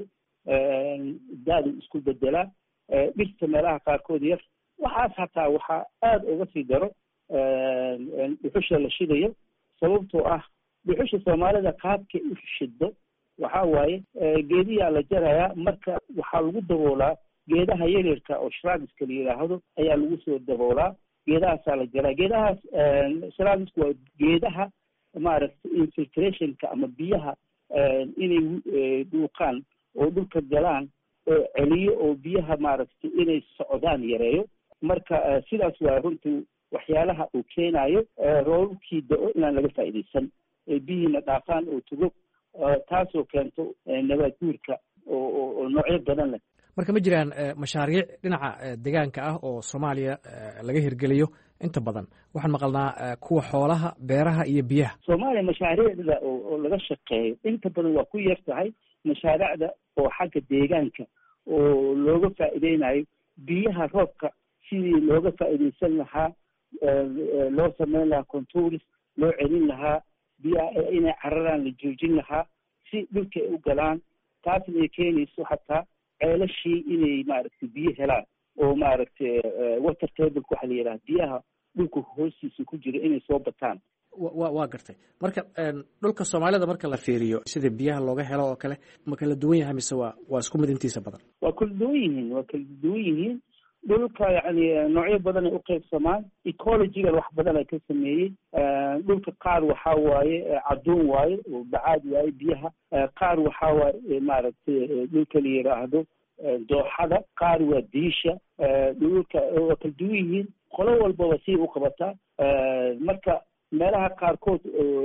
daadu isku bedelaa, dhirta meelaha qaarkood yar. waxaas hataa waxaa aada uga sii daro dhuxusha la shidayo, sababtoo ah dhuxusha soomaalida qaabkay u shido waxaa waaye geediyaa la jarayaa, marka waxaa lagu daboolaa geedaha yaryarka oo shraabiska la yidhaahdo ayaa lagu soo daboolaa. geedahaasaa la jaraa. geedahaas shraabiska waa geedaha maaragtay infiltrationka ama biyaha inay dhuuqaan oo dhulka galaan oo celiyo oo biyaha maaragtay inay socdaan yareeyo. marka sidaas waa runtii waxyaalaha uu keenayo roobabkii da-o inaan laga faa'iidaysan, biyihiina dhaafaan oo tugo, taasoo keento nabaad guurka oo noocyo badan leh. marka ma jiraan mashaariic dhinaca deegaanka ah oo soomaaliya laga hirgeliyo? inta badan waxaan maqalnaa kuwa xoolaha, beeraha iyo biyaha. soomaaliya mashaariicda oo laga shaqeeyo inta badan waa ku yar tahay. mashaariicda oo xagga deegaanka oo looga faa'iideynayo biyaha roobka sidii looga faa'iidaysan lahaa, loo sameyn lahaa controls, loo celin lahaa biyaha inay cararaan la joojin lahaa si dhulka ay u galaan. taasna ay keenayso hataa ceelashii inay maaragtay biyo helaan oo maaragtay water table waxa la yidhaha biyaha dhulka hoostiisa ku jira inay soo bataan. wa waa gartay marka dhulka soomaalida marka la fiiriyo sida biyaha looga helo oo kale ma kala duwan yahay mise waa waa isku mid intiisa badan? waa kala duwan yihiin waa kala duwan yihiin dhulka yani noocyo badan ay u qaybsamaan. ecologiga wax badan ay ka sameeyey. dhulka qaar waxaa waaye caduun waaye oo bacaad waaye biyaha. qaar waxaa waaye maaragtay dhulka la yidhaahdo dooxada. qaar waa diisha. dhulka waa kala duwan yihiin. qolo walbaba si u qabataa. marka meelaha qaarkood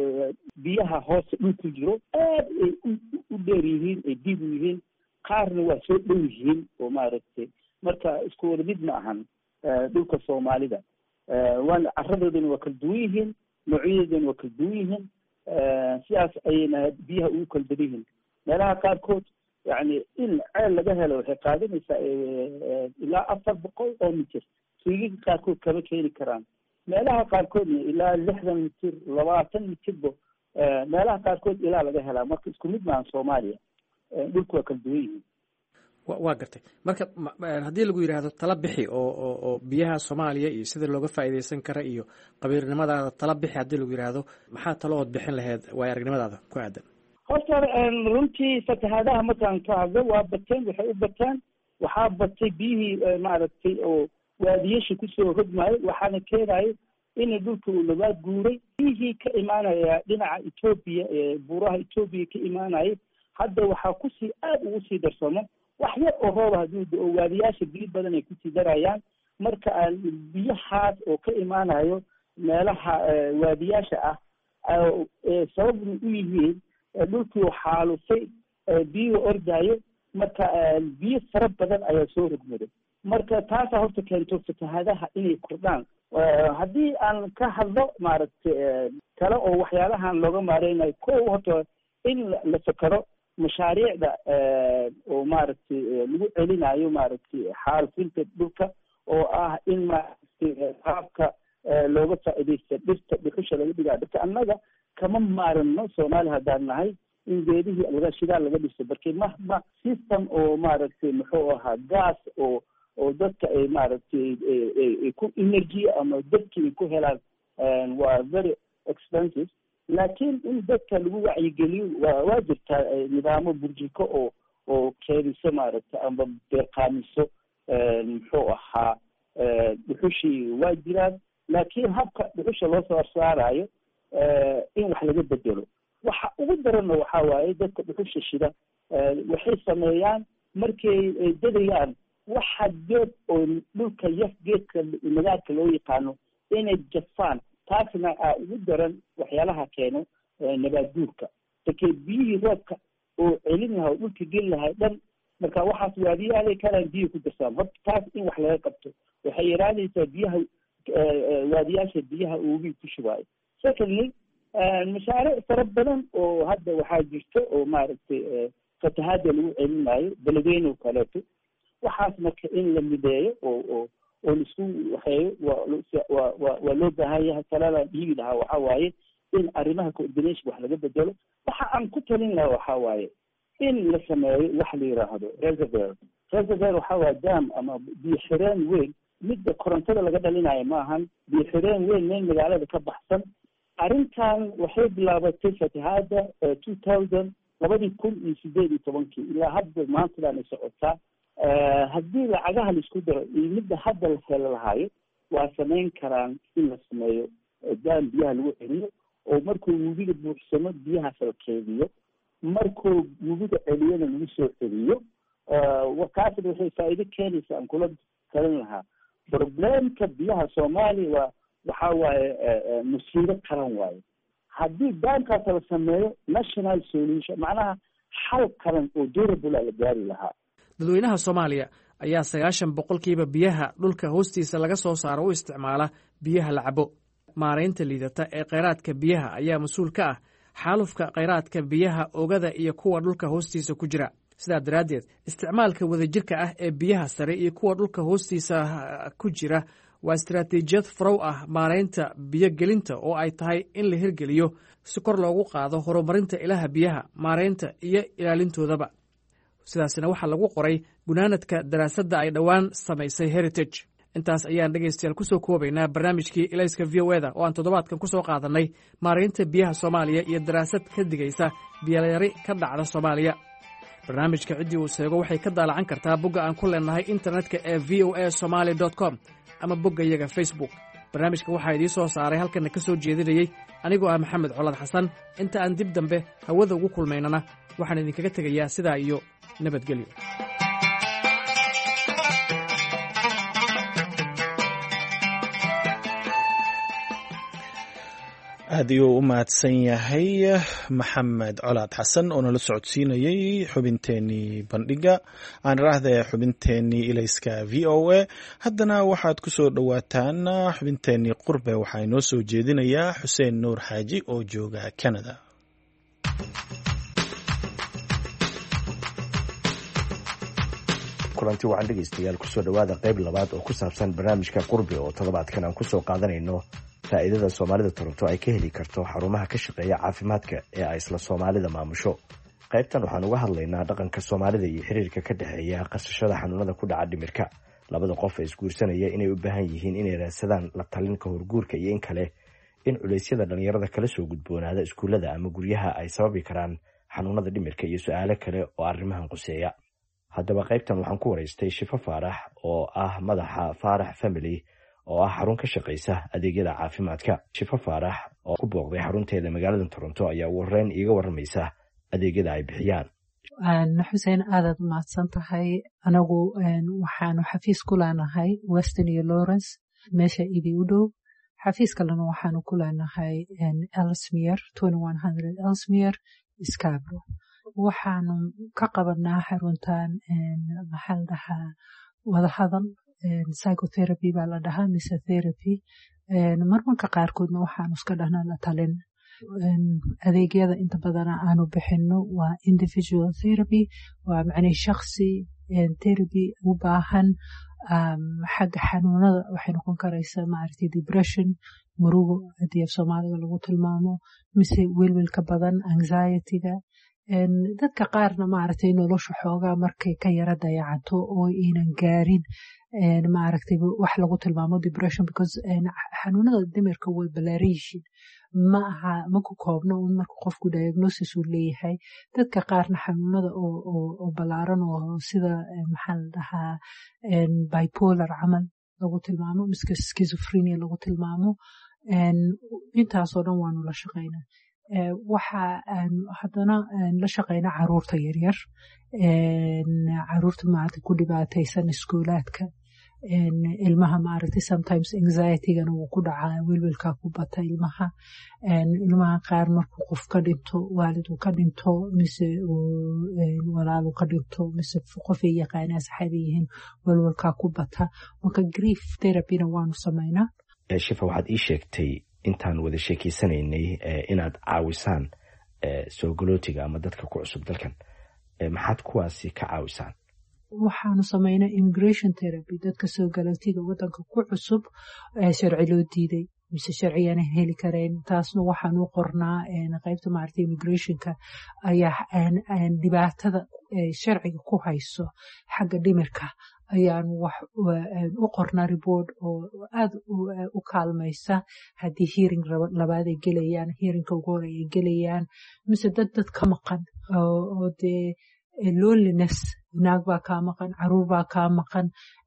biyaha hoose dhulku jiro aad ay u dheer yihiin ay diib u yihiin. qaarna waa soo dhow yihiin oo maaragtay marka isku wada mid ma ahan dhulka soomaalida. waana caradoodana waa kala duwan yihiin, noocyadoodana waa kala duwan yihiin. sidaas ayayna biyaha ugu kala badan yihiin. meelaha qaarkood yani in ceel laga helo waxay qaadanaysaa ilaa afar boqol oo mitir. suugiga qaarkood kama keeni karaan. meelaha qaarkoodna ilaa lixdan mitir labaatan mitirba meelaha qaarkood ilaa laga helaa. marka isku mid maahan soomaaliya. dhulku waa kala duwan yihiin. waa gartay marka haddii lagu yidhaahdo tala bixi oo oo oo biyaha soomaaliya iyo sida looga faa'iidaysan kara iyo qabiilnimadaada tala bixi haddii lagu yidhaahdo maxaa talo ood bixin lahayd waayo aragnimadaada ku aadan? horta runtii fatahaadaha markaan ka hadlo waa bateen waxay u bateen. waxaa batay biyihii maaragtay oo waadiyasha kusoo hodmaayo waxaana keenayo in dhulka uu nabaad guuray. biyihii ka imaanaya dhinaca etoobiya ee buuraha etoobiya ka imaanaya hadda waxaa kusii aada ugu sii darsamo wax yar oo rooba hadduu oo waadiyaasha biyo badan ay kusii darayaan. marka biyahaas oo ka imaanayo meelaha waadiyaasha ah sababna u yihiin dhulkii xaalufay biyo ordaayo. marka biyo fara badan ayaa soo rogmaday. marka taasaa horta keento fatahaadaha inay kordhaan. haddii aan ka hadlo maaragtay kale oo waxyaalahan looga maareynayo ko horta in la fakaro mashaariicda oo maaragtay lagu celinayo maaragtay xaalufinta dhulka oo ah in maaragtay qaabka looga faa'iidaysta dhirta dhuxusha laga dhigaa. dhirta annaga kama maarano Soomaali haddaan nahay in geedihii laga shidaal laga dhiso. barkii mahma system oo maaragtay muxuu ahaa gas oo oo dadka ay maaragtay ku energy ama dadka ay ku helaan waa very expensive. laakiin in dadka lagu wacyigeliyo waa waa jirtaa nidaamo burjiko oo oo keediso maaragtay ama beeqaamiso muxuu ahaa dhuxushii waa jiraan. laakiin habka dhuxusha loo soo saarayo in wax laga bedelo. waxa ugu daranna waxaa waaye dadka dhuxusha shida waxay sameeyaan markay dadayaan waxa geed oo dhulka yaf geedka nagaadka loo yaqaano inay jafaan. taasna aa ugu daran waxyaalaha keeno nabaad guurka. dakee biyihii roobka oo celin lahaa oo dhulka geli lahay dhan marka waxaas waadiyaalay kalaan biyo ku darsaan. horta taas in wax laga qabto waxay yaraanaysaa biyaha waadiyaasha biyaha ugi ku shubaayo. secondly mashaariic fara badan oo hadda waxaa jirta oo maaragtay fatahaada lagu celinayo beledweyne oo kaleeto. waxaas marka in la mideeyo oo oo oo laisku waxeeyo waa waa waa loo baahan yahay. talada dhiigi lahaa waxaa waaye in arrimaha coordination wax laga bedelo. waxa aan ku talin lahaa waxaa waaye in la sameeyo wax la yidhaahdo reservoir. reservoir waxaa waa dam ama biyo xireen weyn. midda korontada laga dhalinayo maahan biyo xireen weyn meel magaalada ka baxsan. arrintan waxay bilaabatay fatahaada two thousand labadii kun iyo sideed iyo tobankii ilaa hadda maantadan ay socotaa. haddii lacagaha laisku daro iyo midda hadda la helo lahaayo waa samayn karaan in la sameeyo daan biyaha lagu celiyo oo markuu webiga buuxsamo biyahaas la keediyo. markuu webiga celiyana lagu soo celiyo. kaasna waxay faa'iido keenaysa aan kula talin lahaa. problemka biyaha soomaaliya waa waxaa waaye musiibo qaran waaye. haddii daankaas la sameeyo national solution macnaha xal qaran oo durable la gaari lahaa. dadweynaha soomaaliya ayaa sagaashan boqolkiiba biyaha dhulka hoostiisa laga soo saaro u isticmaala biyaha la cabo. maaraynta liidata ee kheyraadka biyaha ayaa mas-uul ka ah xaalufka kheyraadka biyaha oogada iyo kuwa dhulka hoostiisa ku jira. sidaa daraaddeed isticmaalka wadajirka ah ee biyaha sare iyo kuwa dhulka hoostiisa ku jira waa istaraatiijiyad farow ah maaraynta biyogelinta oo ay tahay in la hirgeliyo si kor loogu qaado horumarinta ilaha biyaha maaraynta iyo ilaalintoodaba. sidaasina waxaa lagu qoray gunaanadka daraasadda ay dhowaan samaysay heritage. intaas ayaan dhegaystayaal ku soo koobaynaa barnaamijkii ilayska v o eda oo aan toddobaadkan ku soo qaadannay maaraynta biyaha soomaaliya iyo daraasad ka digaysa biyoyari ka dhacda soomaaliya. barnaamijka ciddii uu seego waxay ka daalacan kartaa bogga aan ku leennahay internetka ee v o a somaali dot com ama boggayaga facebook. barnaamijka waxaa idiin soo saaray halkanna ka soo jeedinayey anigoo ah maxamed colad xasan. inta aan dib dambe hawada ugu kulmaynana waxaan idinkaga tegayaa sidaa iyo nabadgelyo. aad ayuu u mahadsan yahay maxamed colaad xasan oo nala socodsiinayey xubinteenii bandhiga aan raahda xubinteenii ilayska v o a. haddana waxaad ku soo dhowaataan xubinteenii qurbe waxaa inoo soo jeedinayaa xuseen nuur xaaji oo jooga canada. kulanti wacan dhegaystayaal kusoo dhowaada qayb labaad oo ku saabsan barnaamijka qurbe oo toddobaadkan aan kusoo qaadanayno faa'iidada soomaalida toronto ay ka heli karto xarumaha ka shaqeeya caafimaadka ee ay isla soomaalida maamusho. qaybtan waxaan uga hadlaynaa dhaqanka soomaalida iyo xiriirka ka dhexeeya qasashada xanuunada ku dhaca dhimirka. labada qof ee isguursanaya inay u baahan yihiin inay raadsadaan la talin ka horguurka iyo in kale in culeysyada dhallinyarada kala soo gudboonaada iskuullada ama guryaha ay sababi karaan xanuunada dhimirka iyo su-aalo kale oo arrimahan quseeya. haddaba qaybtan waxaan ku waraystay Shifo Faarax oo ah madaxa Faarax Family oo ah xarun ka shaqeysa adeegyada caafimaadka. Shifo Faarax oo ku booqday xarunteeda magaalada Toronto ayaa warreyn iiga waramaysa adeegyada ay bixiyaan. xuseen aadaad mahadsan tahay. anagu waxaanu xafiis ku leenahay Weston iyo Lawrence meesha idii u dhow. xafiis kalena waxaanu ku leenahay Ellesmere twenty-one hundred Ellesmere Scarborough. waxaanu ka qabanaa xaruntan maxaa la dhahaa wadahadal psychotherapy baa la dhahaa mise therapy. marmarka qaarkoodna waxaanu iska dhahnaa la talin. adeegyada inta badana aanu bixino waa individual therapy, waa macnay shakhsi therapy u baahan. xagga xanuunada waxay noqon karaysaa maaragtay depression, murugo haddii af soomaaliga lagu tilmaamo, mise welwelka badan anxiety-ga. dadka qaarna maaragtay nolosha xoogaa markay ka yara dayacanto oo aynan gaarin maaragtay wax lagu tilmaamo depression, because xanuunada dhimirka way balaariyihiin. ma aha ma ku koobno un marka qofku diagnosis uu leeyahay. dadka qaarna xanuunada oo balaaran oo sida maxaa la dhahaa bipolar camal lagu tilmaamo, miska schizophrenia lagu tilmaamo. intaasoo dhan waanu la shaqaynaa. waxa haddana la shaqaynaa caruurta yaryar, caruurta maaragtay ku dhibaataysan iskuulaadka. ilmaha maaragtay sometimes anxiety-gana wuu ku dhacaa, welwelkaa ku bata ilmaha. ilmaha qaar markuu qof ka dhinto, waalid uu ka dhinto, mise walaal uu ka dhinto, mise qof ay yaqaanaa saxaabi yihiin, welwelkaa ku bata. marka grief therapy-na waanu samaynaa. Shifa, waxaad ii sheegtay intaan wada sheekeysanaynay inaad caawisaan soo galootiga ama dadka ku cusub dalkan. maxaad kuwaasi ka caawisaan? waxaanu samaynaa immigration therapy. dadka soo galootiga wadanka ku cusub sharci loo diiday mise sharciyana heli kareen, taasna waxaanu qornaa qaybta maaragtay immigrationka ayaa dhibaatada sharciga ku hayso xagga dhimirka ayaanu wax u qornaa report oo aad u kaalmaysa haddii hearing labaad ay gelayaan, hearingka ugu hore ay gelayaan, mise dad dad ka maqan oo dee loneliness, naag baa kaa maqan, caruur baa kaa maqan.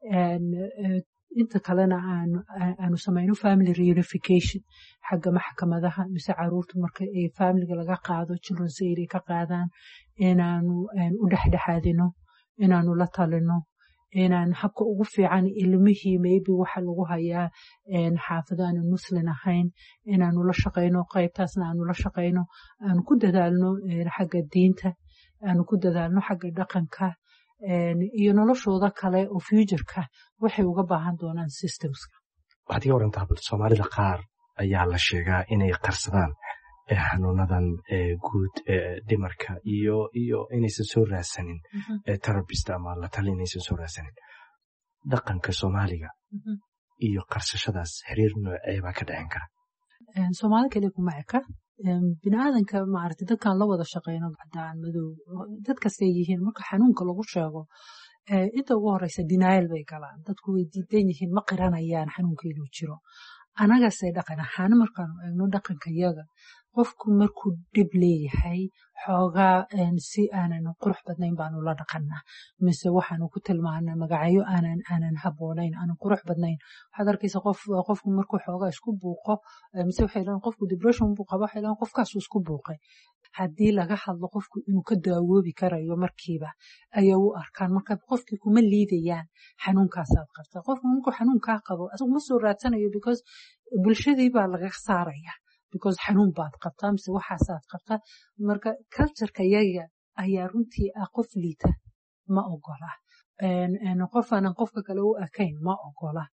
inta kalena aanu samayno family reunification xagga maxkamadaha, mise caruurta marka ay familiga laga qaado children's aid ay ka qaadaan, inaanu u dhexdhexaadino, inaanu la talino, inaan habka ugu fiican ilmihii maybe waxa lagu hayaa xaafadaanu muslim ahayn, inaanu la shaqayno. qaybtaasna aanu la shaqayno, aanu ku dadaalno xagga diinta, aanu ku dadaalno xagga dhaqanka iyo noloshooda kale oo futureka waxay uga baahan doonaan systemska. waxaad iga warantaa bal soomaalida qaar ayaa la sheegaa inay qarsadaan xanuunadan guud dhimarka iyo iyo inaysan soo raadsanin therapist ama la talin inaysan soo raadsanin. dhaqanka Soomaaliga iyo qarsashadaas xiriir noocee baa ka dhexin kara? Soomaali kale kuma eka, bini aadanka maaragtay dadkan la wada shaqeyno cadaan madow dad kasta yihiin marka xanuunka lagu sheego inta ugu horeysa denial bay galaan dadku way diidan yihiin ma qiranayaan xanuunka inuu jiro anagase dhaqan ahaan markaanu eegno dhaqankayaga qofku markuu dhib leeyahay xoogaa si aanan qurux badnayn baanu la dhaqannaa mise waxaanu ku tilmaanaa magacyo aanan aanan haboonayn aanan qurux badnayn waxaad arkaysa qof qofku markuu xoogaa isku buuqo mise waxay leeyihiin qofku depression buu qaba waxay leeyihiin qofkaasuu isku buuqay haddii laga hadlo qofku inuu ka daawoobi karayo markiiba ayay u arkaan marka qofkii kuma liidayaan xanuunkaasaad qabta qofku markuu xanuunkaa qabo asagu ma soo raadsanayo because bulshadii baa laga saaraya because xanuun baad qabtaa mise waxaasaad qabtaa marka cultureka yaga ayaa runtii ah qof liita ma ogola qof aanan qofka kale u ekayn ma ogola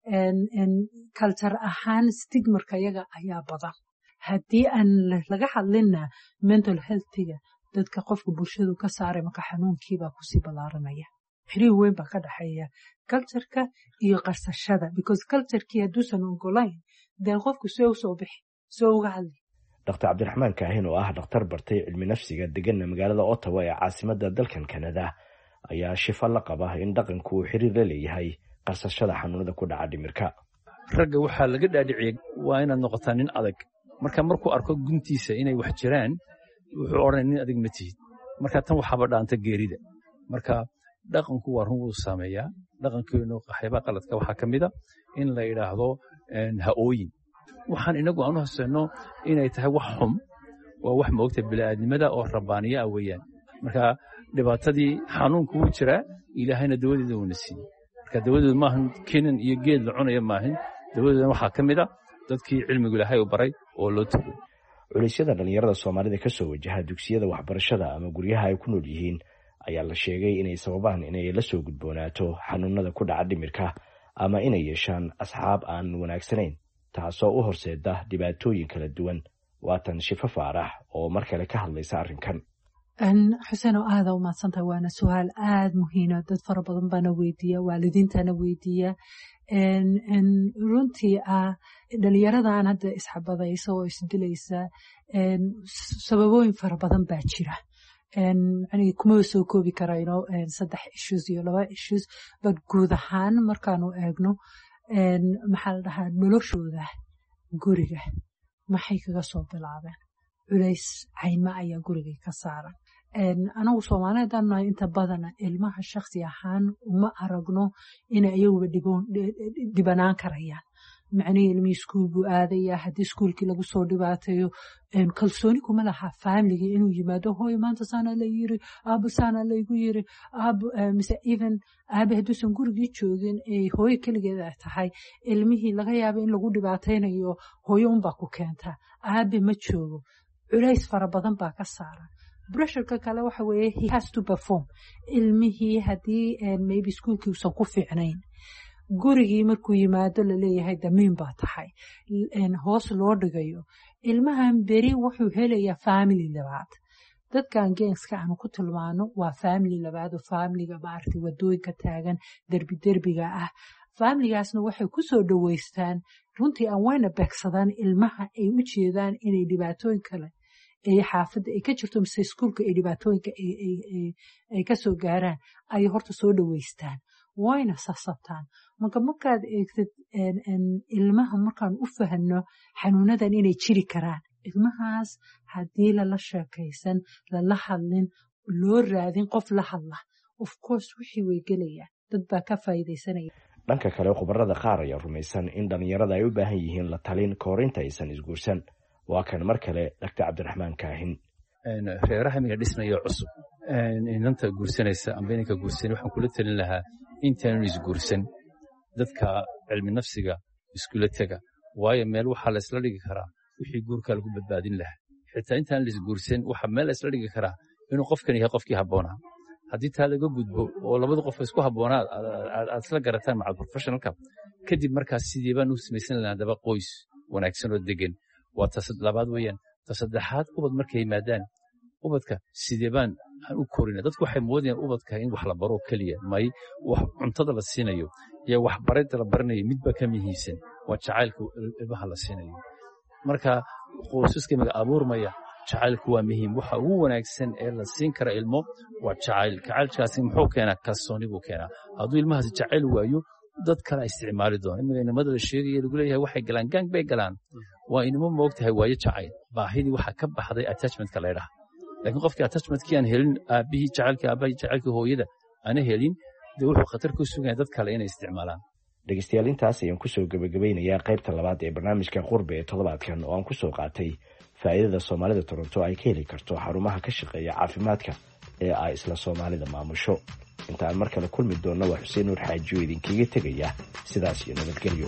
culture ahaan stigmarka yaga ayaa badan haddii aan laga hadlina mental healthiga dadka qofka bulshadu ka saaray marka xanuunkiibaa kusii ballaaranaya xiriir weyn baa ka dhaxeeya cultureka iyo qarsashada because culturekii hadduusan ogolayn dee qofku see u soo bixi soo uga hadli doctor cabdiraxmaan kaahin oo ah dhakhtar bartay cilmi nafsiga deganna magaalada Ottawa ee caasimadda dalkan Canada ayaa shifa la qaba in dhaqanku uu xiriir la leeyahay qarsashada xanuunada ku dhaca dhimirka ragga waxaa laga dhaadhiciyay waa inaad noqotaa nin adag marka markuu arko guntiisa inay wax jiraan wuxuu oranay nin adag ma tihid marka tan waxaba dhaanta geerida marka dhaqanku waa run uu saameeyaa dhaqankeenu qaybaha qaladka waxaa ka mid ah in la yiraahdo ha-ooyin waxaan inagu aanu hasano inay tahay wax xum waa wax moogta bini'aadnimada oo rabbaaniya ah weeyaan marka dhibaatadii xanuunku wuu jiraa ilaahayna dawadeeda uuna siiyey marka dawadeedu maahan kenan iyo geed la cunaya maahan dawadeedan waxaa ka mid ah dadkii cilmigu ilaahay u baray oo loo tago culaysyada dhalinyarada soomaalida ka soo wajaha dugsiyada waxbarashada ama guryaha ay ku nool yihiin ayaa la sheegay inay sababaan inay la soo gudboonaato xanuunada ku dhaca dhimirka ama inay yeeshaan asxaab aan wanaagsanayn taasoo u horseeda dhibaatooyin kala duwan waatan shifo faarax oo mar kale ka hadlaysa arrinkan xuseen oo aada u mahadsantahay waana su-aal aada muhiima dad fara badan baana weydiiya waalidiintana weydiiya runtii ah dhalinyaradan hadda isxabadaysa oo isdilaysa sababooyin fara badan baa jira kuma soo koobi karayno saddex issues iyo laba issues bad guud ahaan markaanu eegno maxaa la dhahaa noloshooda guriga maxay kaga soo bilaabeen culays cayma ayaa gurigay ka saaran anagu Soomaaliyeed aan nahay inta badan ilmaha shakhsi ahaan uma aragno in ayagu dhibanaan karayaan macnaheedu ilmi iskuul buu aadaya haddii iskuulkii lagu soo dhibaateeyo kalsooni kuma laha family inuu yimaado hooyo maanta saana la yiri aabo saana la igu yiri aabo mise even aabe hadduusan gurigii joogin ee hooyo kaligeeda tahay ilmihii laga yaabo in lagu dhibaateynayo hooyo unbaa ku keenta aabe ma joogo culays fara badan baa ka saaran pressureka kale waxa weeye he has to perform ilmihii haddii maybe iskuulkii uusan ku fiicnayn gurigii markuu yimaado la leeyahay damiin baa tahay hoos loo dhigayo ilmahan beri wuxuu helayaa family labaad dadkan geenska aanu ku tilmaano waa family labaad oo familiga maaragtay wadooyinka taagan derbi derbiga ah familigaasna waxay ku soo dhaweystaan runtii aan wayna beegsadaan ilmaha ay u jeedaan inay dhibaatooyin kale ay xaafadda ay ka jirto mise iskuulka ay dhibaatooyinka ay ka soo gaaraan ay horta soo dhaweystaan wayna sasabtaan marka markaad eegtid ilmaha markaan u fahanno xanuunadan inay jiri karaan ilmahaas haddii lala sheekaysan lala hadlin loo raadin qof la hadla of course wixii way gelayaan dad baa ka faa'iidaysanaya dhanka kale khubarada qaar ayaa rumaysan in dhalinyarada ay u baahan yihiin la talin ka hor inta aysan isguursan waa kan mar kale doctor cabdiraxmaan kaahin reeraha miga dhismaya cusub inanta guursanaysa amba inanka guursan waxaan kula talin lahaa intaanu isguursan dadka cilmi nafsiga iskula tega waayo meel waxaa la isla dhigi karaa wixii guurka lagu badbaadin lahaa xitaa intaan la isguursan waxa meel la isla dhigi karaa inuu qofkan yahay qofkii habboonaa haddii taa laga gudbo oo labada qof isku habboonaa aad isla garataan macal professionalka kadib markaas sidii baan u samaysan lahaa daba qoys wanaagsan oo degan waa ta labaad weeyaan ta saddexaad ubad markay yimaadaan ubadka sidee baan aan u korina dadku waxay moodayaan ubadka in wax la baro keliya may wax cuntada la siinayo iyo wax baridda la baranayo midba ka muhiimsan waa jacaylka ilmaha la siinayo marka qoysaska maga abuurmaya jacaylku waa muhiim waxa ugu wanaagsan ee la siin kara ilmo waa jacayl jacaylkaasi muxuu keenaa kalsooni buu keenaa hadduu ilmahaasi jacayl waayo dad kale isticmaali doona imageenimada la sheegaya lagu leeyahay waxay galaan gang bay galaan waa inimo moogtahay waayo jacayl baahidii waxaa ka baxday attachmentka la yidhaha laakiin qofkii attachmentkii aan helin aabbihii jacaylka aabahii jacaylka hooyada aana helin dee wuxuu khatar ku sugaya dad kale inay isticmaalaan dhegeystayaal intaas ayaan kusoo gabagabeynayaa qaybta labaad ee barnaamijka qurbe ee toddobaadkan oo aan kusoo qaatay faa'iidada soomaalida toronto ay ka heli karto xarumaha ka shaqeeya caafimaadka ee ay isla soomaalida maamusho inta aan mar kale kulmi doonno waa xuseen nuur xaajiyo idinkaga tegaya sidaas iyo nabadgelyo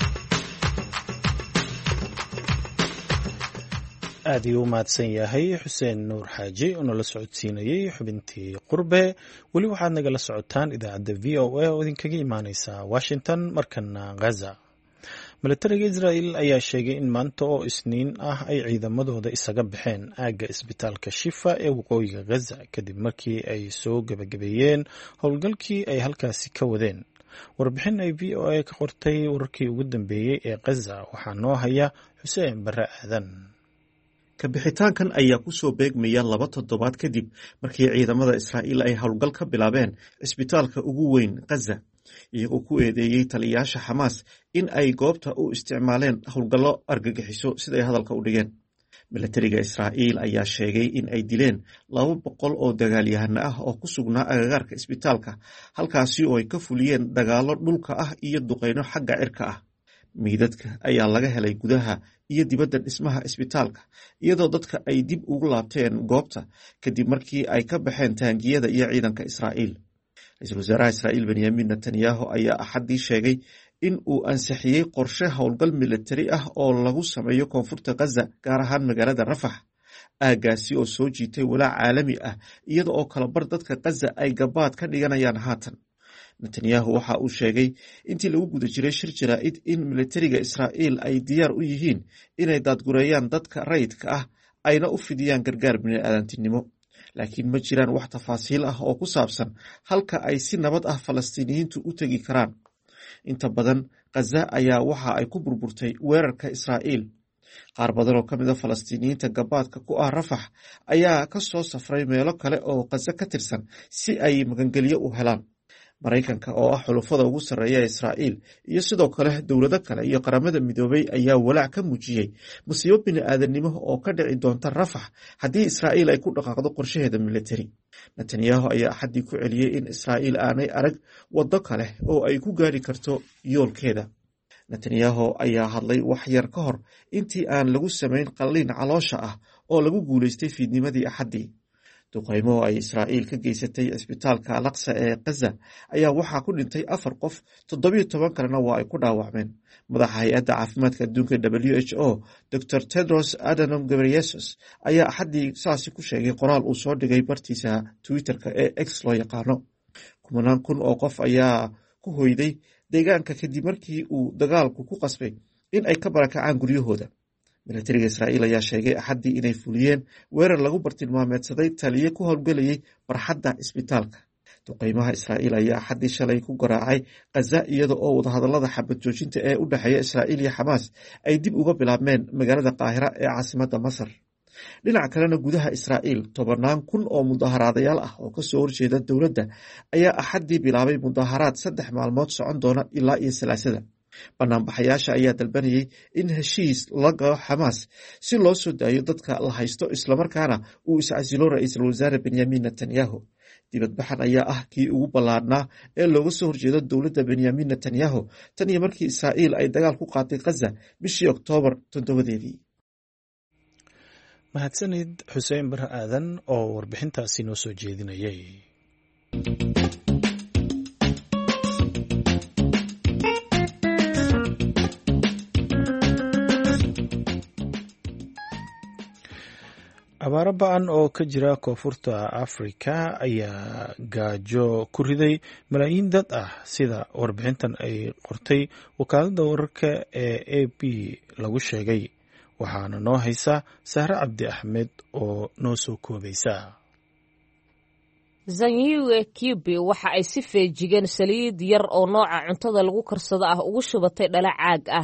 aad iyuu u mahadsan yahay xuseen nuur xaaji oo nala socodsiinayey xubintii qurbe weli waxaad nagala socotaan idaacadda v o a oo idinkaga imaaneysa washington markana ghaza milatariga israel ayaa sheegay in maanta oo isniin ah ay ciidamadooda isaga baxeen aagga isbitaalka shifa ee waqooyiga ghaza kadib markii ay soo gebagabeeyeen howlgalkii ay halkaasi ka wadeen warbixin ay v o a ka qortay wararkii ugu dambeeyey ee ghaza waxaa noo haya xuseen bare aadan kabixitaankan ayaa kusoo beegmaya laba toddobaad kadib markii ciidamada israa'iil ay howlgal ka bilaabeen cisbitaalka ugu weyn ghaza iyagoo ku eedeeyey taliyayaasha xamaas in ay goobta u isticmaaleen howlgallo argagixiso siday hadalka u dhigeen milatariga israa'iil ayaa sheegay in ay dileen laba boqol oo dagaalyahano ah oo ku sugnaa agagaarka isbitaalka halkaasi oo ay ka fuliyeen dagaallo dhulka ah iyo duqeyno xagga cirka ah miidadka ayaa laga helay gudaha iyo dibadda dhismaha isbitaalka iyadoo dadka ay dib ugu laabteen goobta kadib markii ay ka baxeen taangiyada iyo ciidanka israa'iil ra-iisul wasaaraha israa'iil benyamin netanyahu ayaa axaddii sheegay in uu ansixiyey qorshe howlgal militari ah oo lagu sameeyo koonfurta ghaza gaar ahaan magaalada rafax aaggaasi oo soo jiitay walaac caalami ah iyada oo kalabar dadka ghaza ay gabaad ka dhiganayaan haatan netanyahu waxa uu sheegay intii lagu guda jiray shir jaraa'id in militariga israa'iil ay diyaar u yihiin inay daadgureeyaan dadka rayidka ah ayna u fidiyaan gargaar bini'aadantinimo laakiin ma jiraan wax tafaasiil ah oo ku saabsan halka ay si nabad ah falastiiniyiintu u tegi karaan inta badan ghaza ayaa waxa ay ku burburtay weerarka israa'iil qaar badan oo ka mid a falastiiniyiinta gabaadka ku ah rafax ayaa ka soo safray meelo kale oo ghaza ka tirsan si ay magangelyo u helaan maraykanka oo ah xulufada ugu sarreeya israa'iil iyo sidoo kale dowlado kale iyo qaramada midoobay ayaa walaac ka muujiyey musiibo bini'aadanimo oo ka dhici doonta rafax haddii israa'iil ay ku dhaqaaqdo qorshaheeda militari netanyahu ayaa axaddii ku celiyey in israa'iil aanay arag waddo kale oo ay ku gaari karto yoolkeeda netanyahu ayaa hadlay wax yar ka hor intii aan lagu samayn qalliin caloosha ah oo lagu guulaystay fiidnimadii axaddii duqaymo ay israa'iil ka geysatay cisbitaalka alaqsa ee ghaza ayaa waxaa ku dhintay afar qof toddobiyo toban kalena waa ay ku dhaawacmeen madaxa hay-adda caafimaadka adduunka w h o dor tedros adhanom ghebreyesus ayaa axaddii saasi ku sheegay qoraal uu soo dhigay bartiisa twitterka ee x loo yaqaano kumanaan kun oo qof ayaa ku hoyday deegaanka kadib markii uu dagaalku ku qasbay in ay ka barakacaan guryahooda milatariga israa'iil ayaa sheegay axaddii inay fuliyeen weerar lagu bartilmaameedsaday taliye ku howlgelayay barxadda isbitaalka duqaymaha israa'iil ayaa axaddii shalay ku garaacay ghaza iyada oo wadahadallada xabad joojinta ee u dhexeeya israa'iil iyo xamaas ay dib uga bilaabmeen magaalada qaahira ee caasimadda masar dhinaca kalena gudaha israa'iil tobannaan kun oo mudaharaadayaal ah oo kasoo horjeeda dowladda ayaa axaddii bilaabay mudaharaad saddex maalmood socon doona ilaa iyo salaasada banaanbaxayaasha ayaa dalbanayay in heshiis la galo xamaas si loo soo daayo dadka la haysto islamarkaana uu iscasilo ra-iisul wasaare benyamin netanyahu dibadbaxan ayaa ah kii ugu ballaadhnaa ee looga soo horjeedo dowladda benyamin netanyahu tan iyo markii israa'iil ay dagaal ku qaatay ghaza bishii oktoobar toddobadeedii mahadsanid xuseen bare aadan oo warbixintaasi noo soo jeedinayay abaaro ba-an oo ka jira koonfurta afrika ayaa gaajo ku riday malaayiin dad ah sida warbixintan ay qortay wakaaladda wararka ee a b lagu sheegay waxaana noo haysa sahre cabdi axmed oo noo soo koobaysa zanyuge kibi waxa ay si feejigeen saliid yar oo nooca cuntada lagu karsado ah ugu shubatay dhala caag ah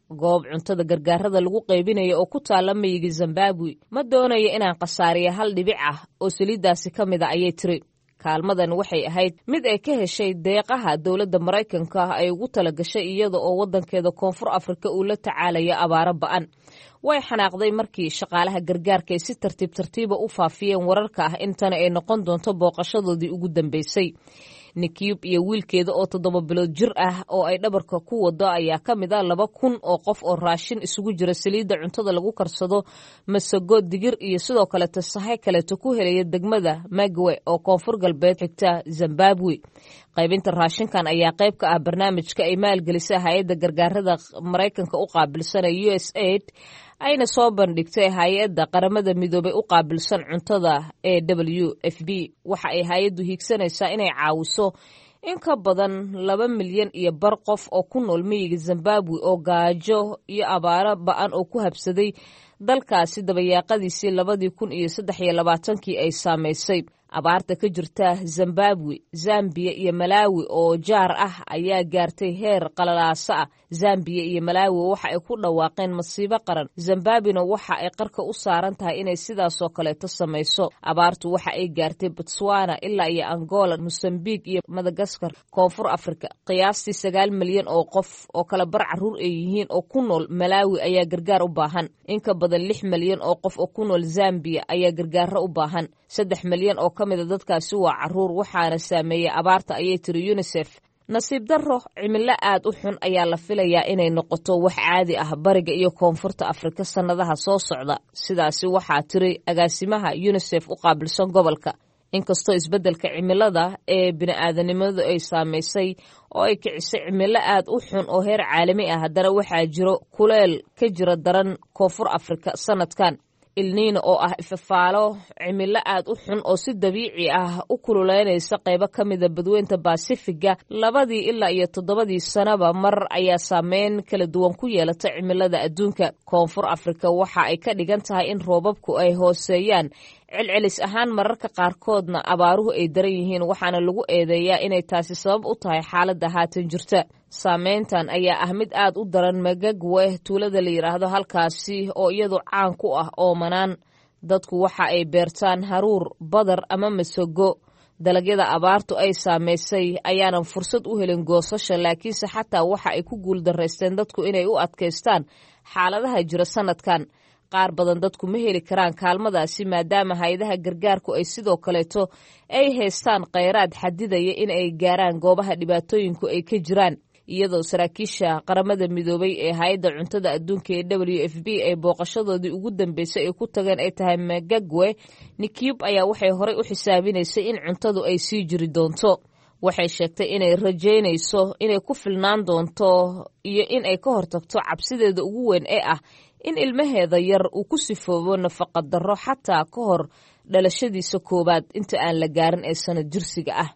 goob cuntada gargaarada lagu qaybinayo oo ku taalla miyiga zimbabwe. ma doonayo inaan khasaariya hal dhibic ah oo saliiddaasi ka mid a ayay tiri. kaalmadan waxay ahayd mid ay ka heshay deeqaha dowladda maraykanka ah ay ugu tala gashay iyada oo waddankeeda koonfur afrika uu la tacaalayo abaaro ba'an. way xanaaqday markii shaqaalaha gargaarka ay si tartiib tartiiba u faafiyeen wararka ah intana ay noqon doonto booqashadoodii ugu dambeysay. nikiyub iyo wiilkeeda oo toddoba bilood jir ah oo ay dhabarka ku wado ayaa ka mid ah laba kun oo qof oo raashin isugu jira saliidda cuntada lagu karsado, masago, digir iyo sidoo kaleeto sahay kaleeto ku helaya degmada magwe oo koonfur galbeed xigta zimbabwe. qaybinta raashinkan ayaa qayb ka ah barnaamijka ay maalgelisay hay-adda gargaarada maraykanka u qaabilsan ee u s aid ayna soo bandhigtay hay-adda qaramada midoobay u qaabilsan cuntada ee w f b. waxa ay hay-addu hiigsanaysaa inay caawiso in ka badan laba milyan iyo bar qof oo ku nool miyiga zimbabwe oo gaajo iyo abaaro ba'an oo ku habsaday dalkaasi dabayaaqadiisii labadii kun iyo saddex iyo labaatankii ay saamaysay. abaarta ka jirta zimbabwe, zambiya iyo malawi oo jaar ah ayaa gaartay heer qalalaasa ah. zambiya iyo malawi waxa ay ku dhawaaqeen masiibo qaran. zimbabwena waxa ay qarka u saaran tahay inay sidaasoo kaleeto samayso. abaartu waxa ay gaartay botswana ilaa iyo angola, mosambique iyo madagaskar, koonfur afrika. qiyaastii sagaal milyan oo qof oo kala bar caruur ay yihiin oo ku nool malawi ayaa gargaar u baahan. in ka badan lix milyan oo qof oo ku nool zambiya ayaa gargaaro u baahan. saddex milyan oo ka mida dadkaasi waa caruur waxaana saameeyey abaarta ayay tiri unisef. nasiib darro cimilo aad u xun ayaa la filayaa inay noqoto wax caadi ah bariga iyo koonfurta afrika sannadaha soo socda. sidaasi waxaa tiri agaasimaha unisef u qaabilsan gobolka. inkastoo isbeddelka cimilada ee bini'aadanimadu ay saamaysay oo ay kicisay cimilo aad u xun oo heer caalami ah, haddana waxaa jiro kuleel ka jira daran koonfur afrika sannadkan. ilniino oo ah ifafaalo cimilo aad u xun oo si dabiici ah u kululeynaysa qaybo ka mida badweynta basifiga labadii ilaa iyo toddobadii sanaba mar ayaa saameyn kala duwan ku yeelata cimilada adduunka. koonfur afrika waxa ay ka dhigan tahay in roobabku ay hooseeyaan celcelis ahaan, mararka qaarkoodna abaaruhu ay daran yihiin, waxaana lagu eedeeyaa inay taasi sabab u tahay xaaladda haatan jirta. saameyntan ayaa ah mid aad u daran magagwe, tuulada la yidhaahdo halkaasi oo iyadu caan ku ah oomanaan. dadku waxa ay beertaan haruur, badar ama masago. dalagyada abaartu ay saamaysay ayaanan fursad u helin goosasha, laakiinse xataa waxa ay ku guuldaraysteen dadku inay u adkaystaan xaaladaha jira sannadkan. qaar badan dadku ma heli karaan kaalmadaasi maadaama hay-adaha gargaarku ay sidoo kaleeto ay haystaan kheyraad xadidaya in ay gaaraan goobaha dhibaatooyinku ay ka jiraan. iyadoo saraakiisha qaramada midoobay ee hay-adda cuntada adduunka ee w f b ay booqashadoodii ugu dambeysay ay ku tageen ay tahay magagwe, nikiyub ayaa waxay horey u xisaabinaysay in cuntadu ay sii jiri doonto. waxay sheegtay inay rajaynayso inay ku filnaan doonto iyo in ay ka hortagto cabsideeda ugu weyn ee ah in ilmaheeda yar uu ku sifoobo nafaqa darro xataa ka hor dhalashadiisa koowaad inta aan la gaarin ee sanad jirsiga ah.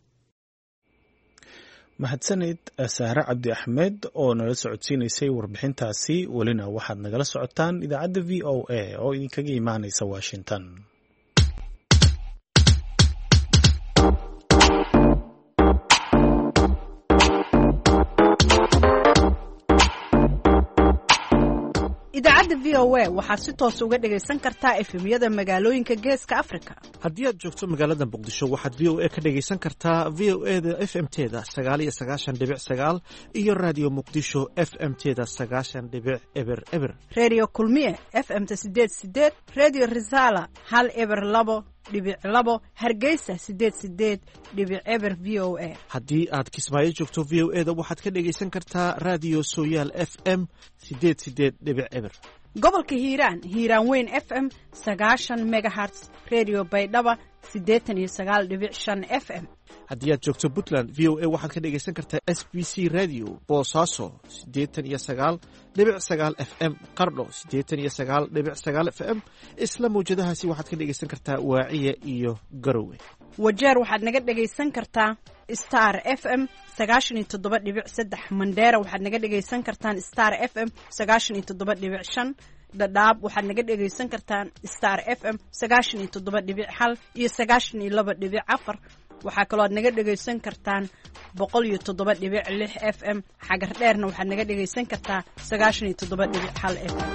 mahadsanid saare cabdi axmed oo nala socodsiinaysay warbixintaasi. welina waxaad nagala socotaan idaacadda v o a oo idinkaga imaanaysa washington. idaacadda v o a waxaad si toos uga dhagaysan kartaa efemyada magaalooyinka geeska afrika. haddii aad joogto magaalada muqdisho waxaad v o a ka dhagaysan kartaa v o e da f m teda sagaal iyo sagaashan dhibic sagaal iyo radio muqdisho f m teda sagaashan dhibic eber eber. redio kulmiye f m ta sideed sideed, redio risala hal eber labo dhibic labo, hargeysa sideed sideed dhibic eber v o a. haddii aad kismaayo joogto v o e da waxaad ka dhagaysan kartaa radio soyaal f m sideed sideed dhibic eber. gobolka hiiraan hiiraan weyn f m sagaashan megaherts, redio baydhaba siddeetan iyo sagaal dhibic shan f m. haddii aad joogto puntland v o a waxaad ka dhagaysan kartaa s b c radio boosaaso siddeetan iyo sagaal dhibic sagaal f m, qardho siddeetan iyo sagaal dhibic sagaal f m. isla mawjadahaasi waxaad ka dhagaysan kartaa waaciya iyo garowe. wajeer waxaad naga dhagaysan kartaa star f m sagaashan iyo toddoba dhibic saddex, mandheera waxaad naga dhagaysan kartaan star f m sagaashan iyo toddoba dhibic shan, dhadhaab waxaad naga dhagaysan kartaan star f m sagaashan iyo toddoba dhibic hal iyo sagaashan iyo laba dhibic afar. waxaa kaloo aad naga dhegaysan kartaan boqol iyo toddoba dhibic lix f m xagar dheerna waxaad naga dhegaysan kartaa sagaashan iyo toddoba dhibic hal f m.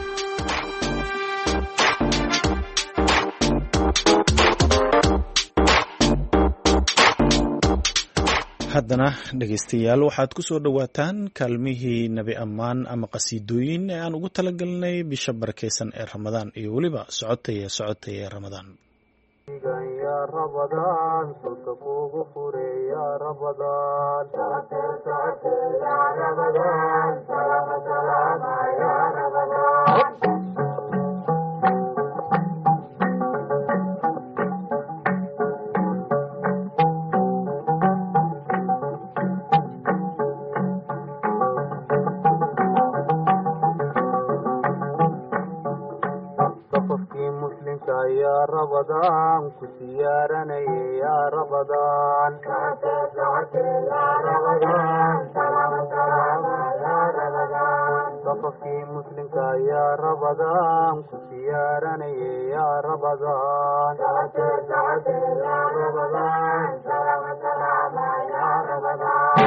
haddana dhegaystayaal waxaad ku soo dhowaataan kaalmihii nebi ammaan ama qasiidooyin ee aan ugu talagalnay bisha barakaysan ee ramadaan iyo weliba socotaya socotaya ramadaan. يا رمضان صوتك وغفري يا رمضان يا رمضان سلام سلام يا رمضان يا رمضان كسيارنا يا رمضان يا رمضان سلام سلام يا رمضان صففي مسلمك يا رمضان كسيارنا يا رمضان يا رمضان سلام سلام يا رمضان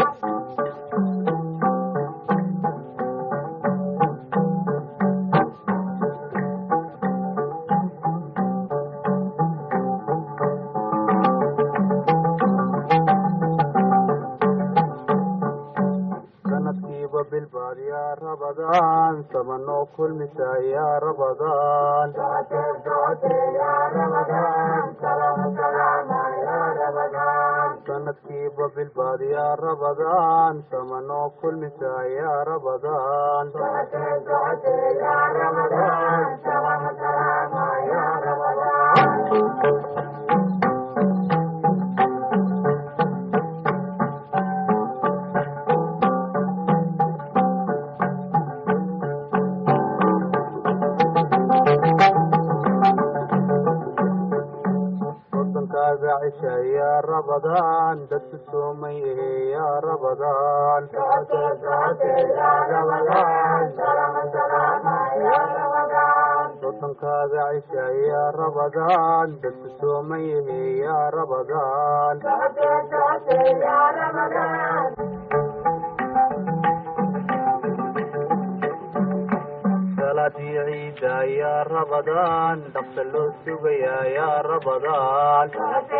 بالبعد يا رمضان سمنو كل مساء يا رمضان يا رمضان سلام سلام يا رمضان سنتي بالبعد يا رمضان سمنو كل مساء يا رمضان يا رمضان سلام سلام يا رمضان عشاء يا رمضان دس سومي يا رمضان يا رمضان سلام سلام يا رمضان صوتك هذا عشاء يا رمضان دس سومي يا رمضان يا رمضان صلاتي عيدا يا رمضان دخل السبيا يا رمضان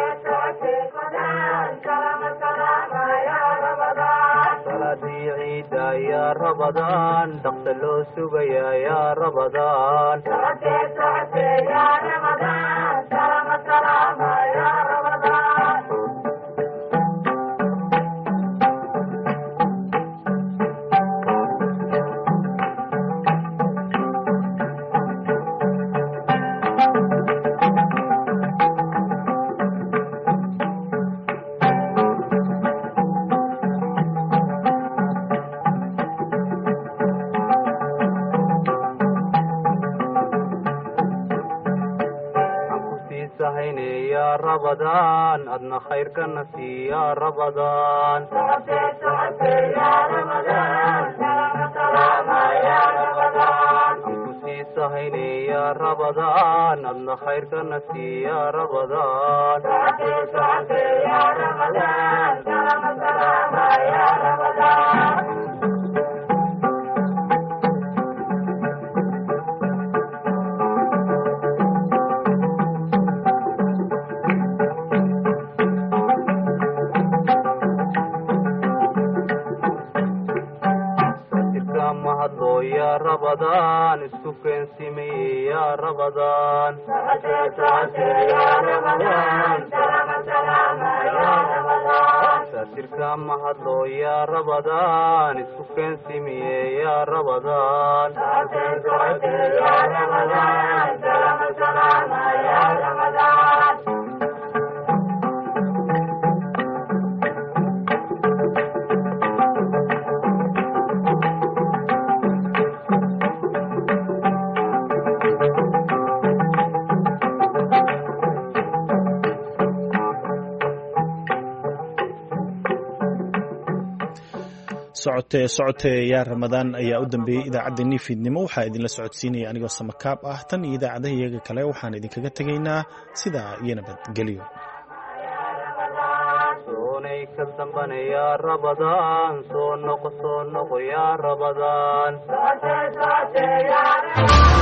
صلاتي عيدا يا رمضان دخل السبيا يا رمضان يا رمضان سلام سلام يا رمضان يا رمضان أدنى خير كنسي يا رمضان يا رمضان سلام سلام يا رمضان أنفسي سهيني يا رمضان أدنى خير كنسي يا رمضان يا رمضان سلام سلام يا رمضان يا رمضان السكن سمي يا رمضان يا رمضان سلام سلام يا رمضان ساترك محلو يا رمضان السكن سمي يا رمضان يا رمضان سلام سلام يا رمضان socotee socotee yaa ramadaan ayaa u dambeeyey idaacaddeenii fiidnimo waxaa idinla socodsiinaya anigoo samakaab ah tan iyo idaacadaha iyaga kale waxaan idinkaga tegaynaa sidaa iyo nabadgelyo. dambana yaa rabadaan soo noqo soo noqo yaa rabadaan